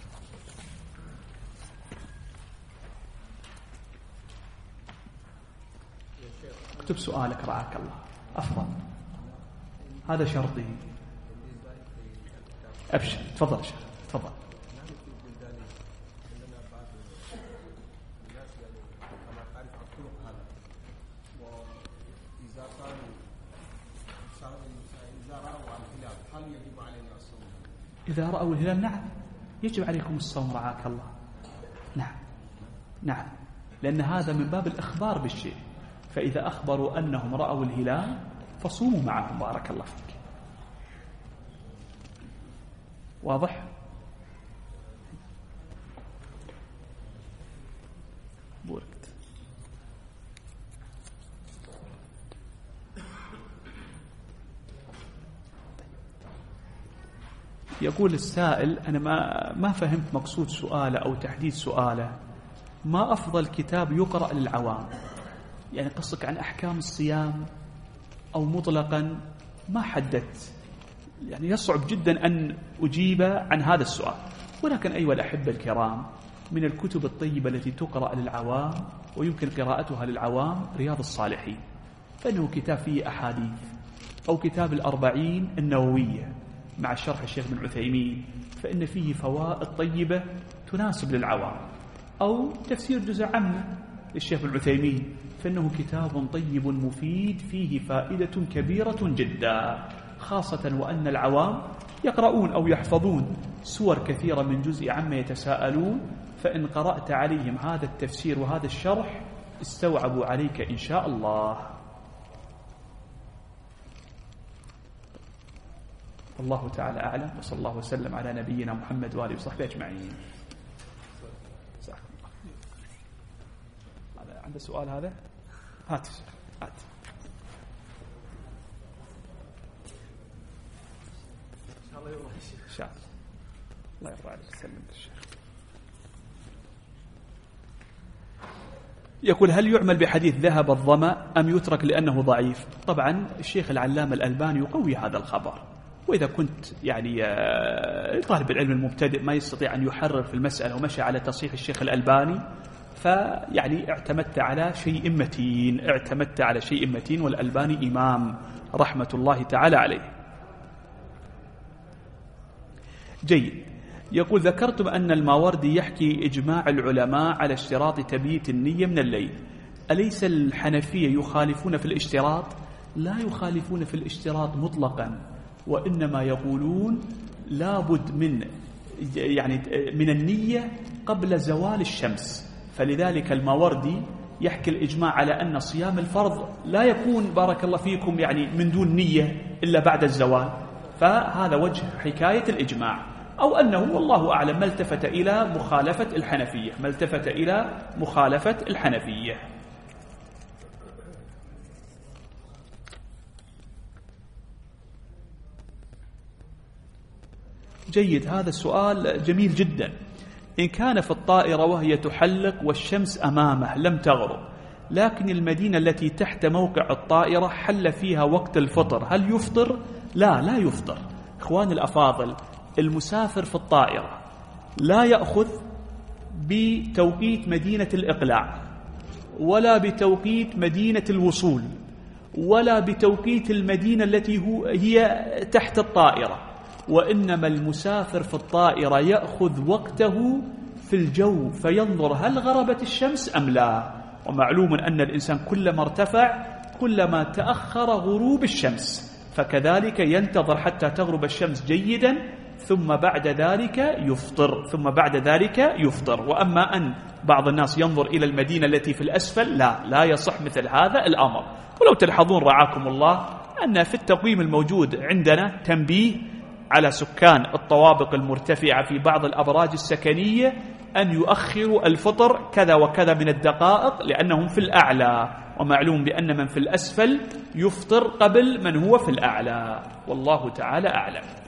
اكتب سؤالك رعاك الله، أفضل، هذا شرطي. أبشر، تفضل شيخ، تفضل. إذا رأوا الهلال نعم يجب عليكم الصوم رعاك الله. نعم نعم لأن هذا من باب الإخبار بالشيء، فإذا أخبروا أنهم رأوا الهلال فصوموا معهم بارك الله فيك. واضح؟ بوركت. يقول السائل أنا ما ما فهمت مقصود سؤاله أو تحديد سؤاله، ما أفضل كتاب يقرأ للعوام؟ يعني قصدك عن أحكام الصيام أو مطلقا؟ ما حددت، يعني يصعب جدا أن أجيب عن هذا السؤال. ولكن أيها الأحبة الكرام، من الكتب الطيبة التي تقرأ للعوام ويمكن قراءتها للعوام رياض الصالحين، فإنه كتاب فيه أحاديث، أو كتاب الأربعين النووية مع شرح الشيخ بن عثيمين، فإن فيه فوائد طيبة تناسب للعوام، أو تفسير جزء عامة للشيخ بن عثيمين، فإنه كتاب طيب مفيد فيه فائدة كبيرة جدا، خاصة وأن العوام يقرؤون أو يحفظون سور كثيرة من جزء عما يتساءلون، فإن قرأت عليهم هذا التفسير وهذا الشرح استوعبوا عليك إن شاء الله. والله تعالى أعلم، وصلى الله وسلم على نبينا محمد وآله وصحبه أجمعين. هذا عنده سؤال؟ هذا هات هات. الله يرضى الشيخ إن شاء الله. الله يرضى عليك. سلم الشيخ. يقول هل يعمل بحديث ذهب الظمأ أم يترك لأنه ضعيف؟ طبعا الشيخ العلامة الألباني يقوي هذا الخبر، وإذا كنت يعني طالب العلم المبتدئ ما يستطيع أن يحرر في المسألة ومشى على تصحيح الشيخ الألباني، فيعني اعتمدت على شيء متين اعتمدت على شيء متين والألباني إمام رحمة الله تعالى عليه. جيد. يقول ذكرتم أن الماوردي يحكي إجماع العلماء على اشتراط تبييت النية من الليل، أليس الحنفية يخالفون في الاشتراط؟ لا يخالفون في الاشتراط مطلقا، وإنما يقولون لابد من يعني من النية قبل زوال الشمس، فلذلك الماوردي يحكي الإجماع على أن صيام الفرض لا يكون بارك الله فيكم يعني من دون نية إلا بعد الزوال، فهذا وجه حكاية الإجماع، أو أنه والله أعلم ما التفت إلى مخالفة الحنفية ما التفت إلى مخالفة الحنفية. جيد. هذا السؤال جميل جدا. إن كان في الطائرة وهي تحلق والشمس أمامه لم تغرب، لكن المدينة التي تحت موقع الطائرة حل فيها وقت الفطر، هل يفطر؟ لا لا يفطر. إخوان الأفاضل، المسافر في الطائرة لا يأخذ بتوقيت مدينة الإقلاع، ولا بتوقيت مدينة الوصول، ولا بتوقيت المدينة التي هي تحت الطائرة، وإنما المسافر في الطائرة يأخذ وقته في الجو فينظر هل غربت الشمس أم لا. ومعلوم أن الإنسان كلما ارتفع كلما تأخر غروب الشمس، فكذلك ينتظر حتى تغرب الشمس جيدا ثم بعد ذلك يفطر ثم بعد ذلك يفطر. وأما أن بعض الناس ينظر إلى المدينة التي في الأسفل، لا لا يصح مثل هذا الأمر. ولو تلحظون رعاكم الله أن في التقويم الموجود عندنا تنبيه على سكان الطوابق المرتفعة في بعض الأبراج السكنية أن يؤخروا الفطر كذا وكذا من الدقائق لأنهم في الأعلى، ومعلوم بأن من في الأسفل يفطر قبل من هو في الأعلى، والله تعالى أعلم.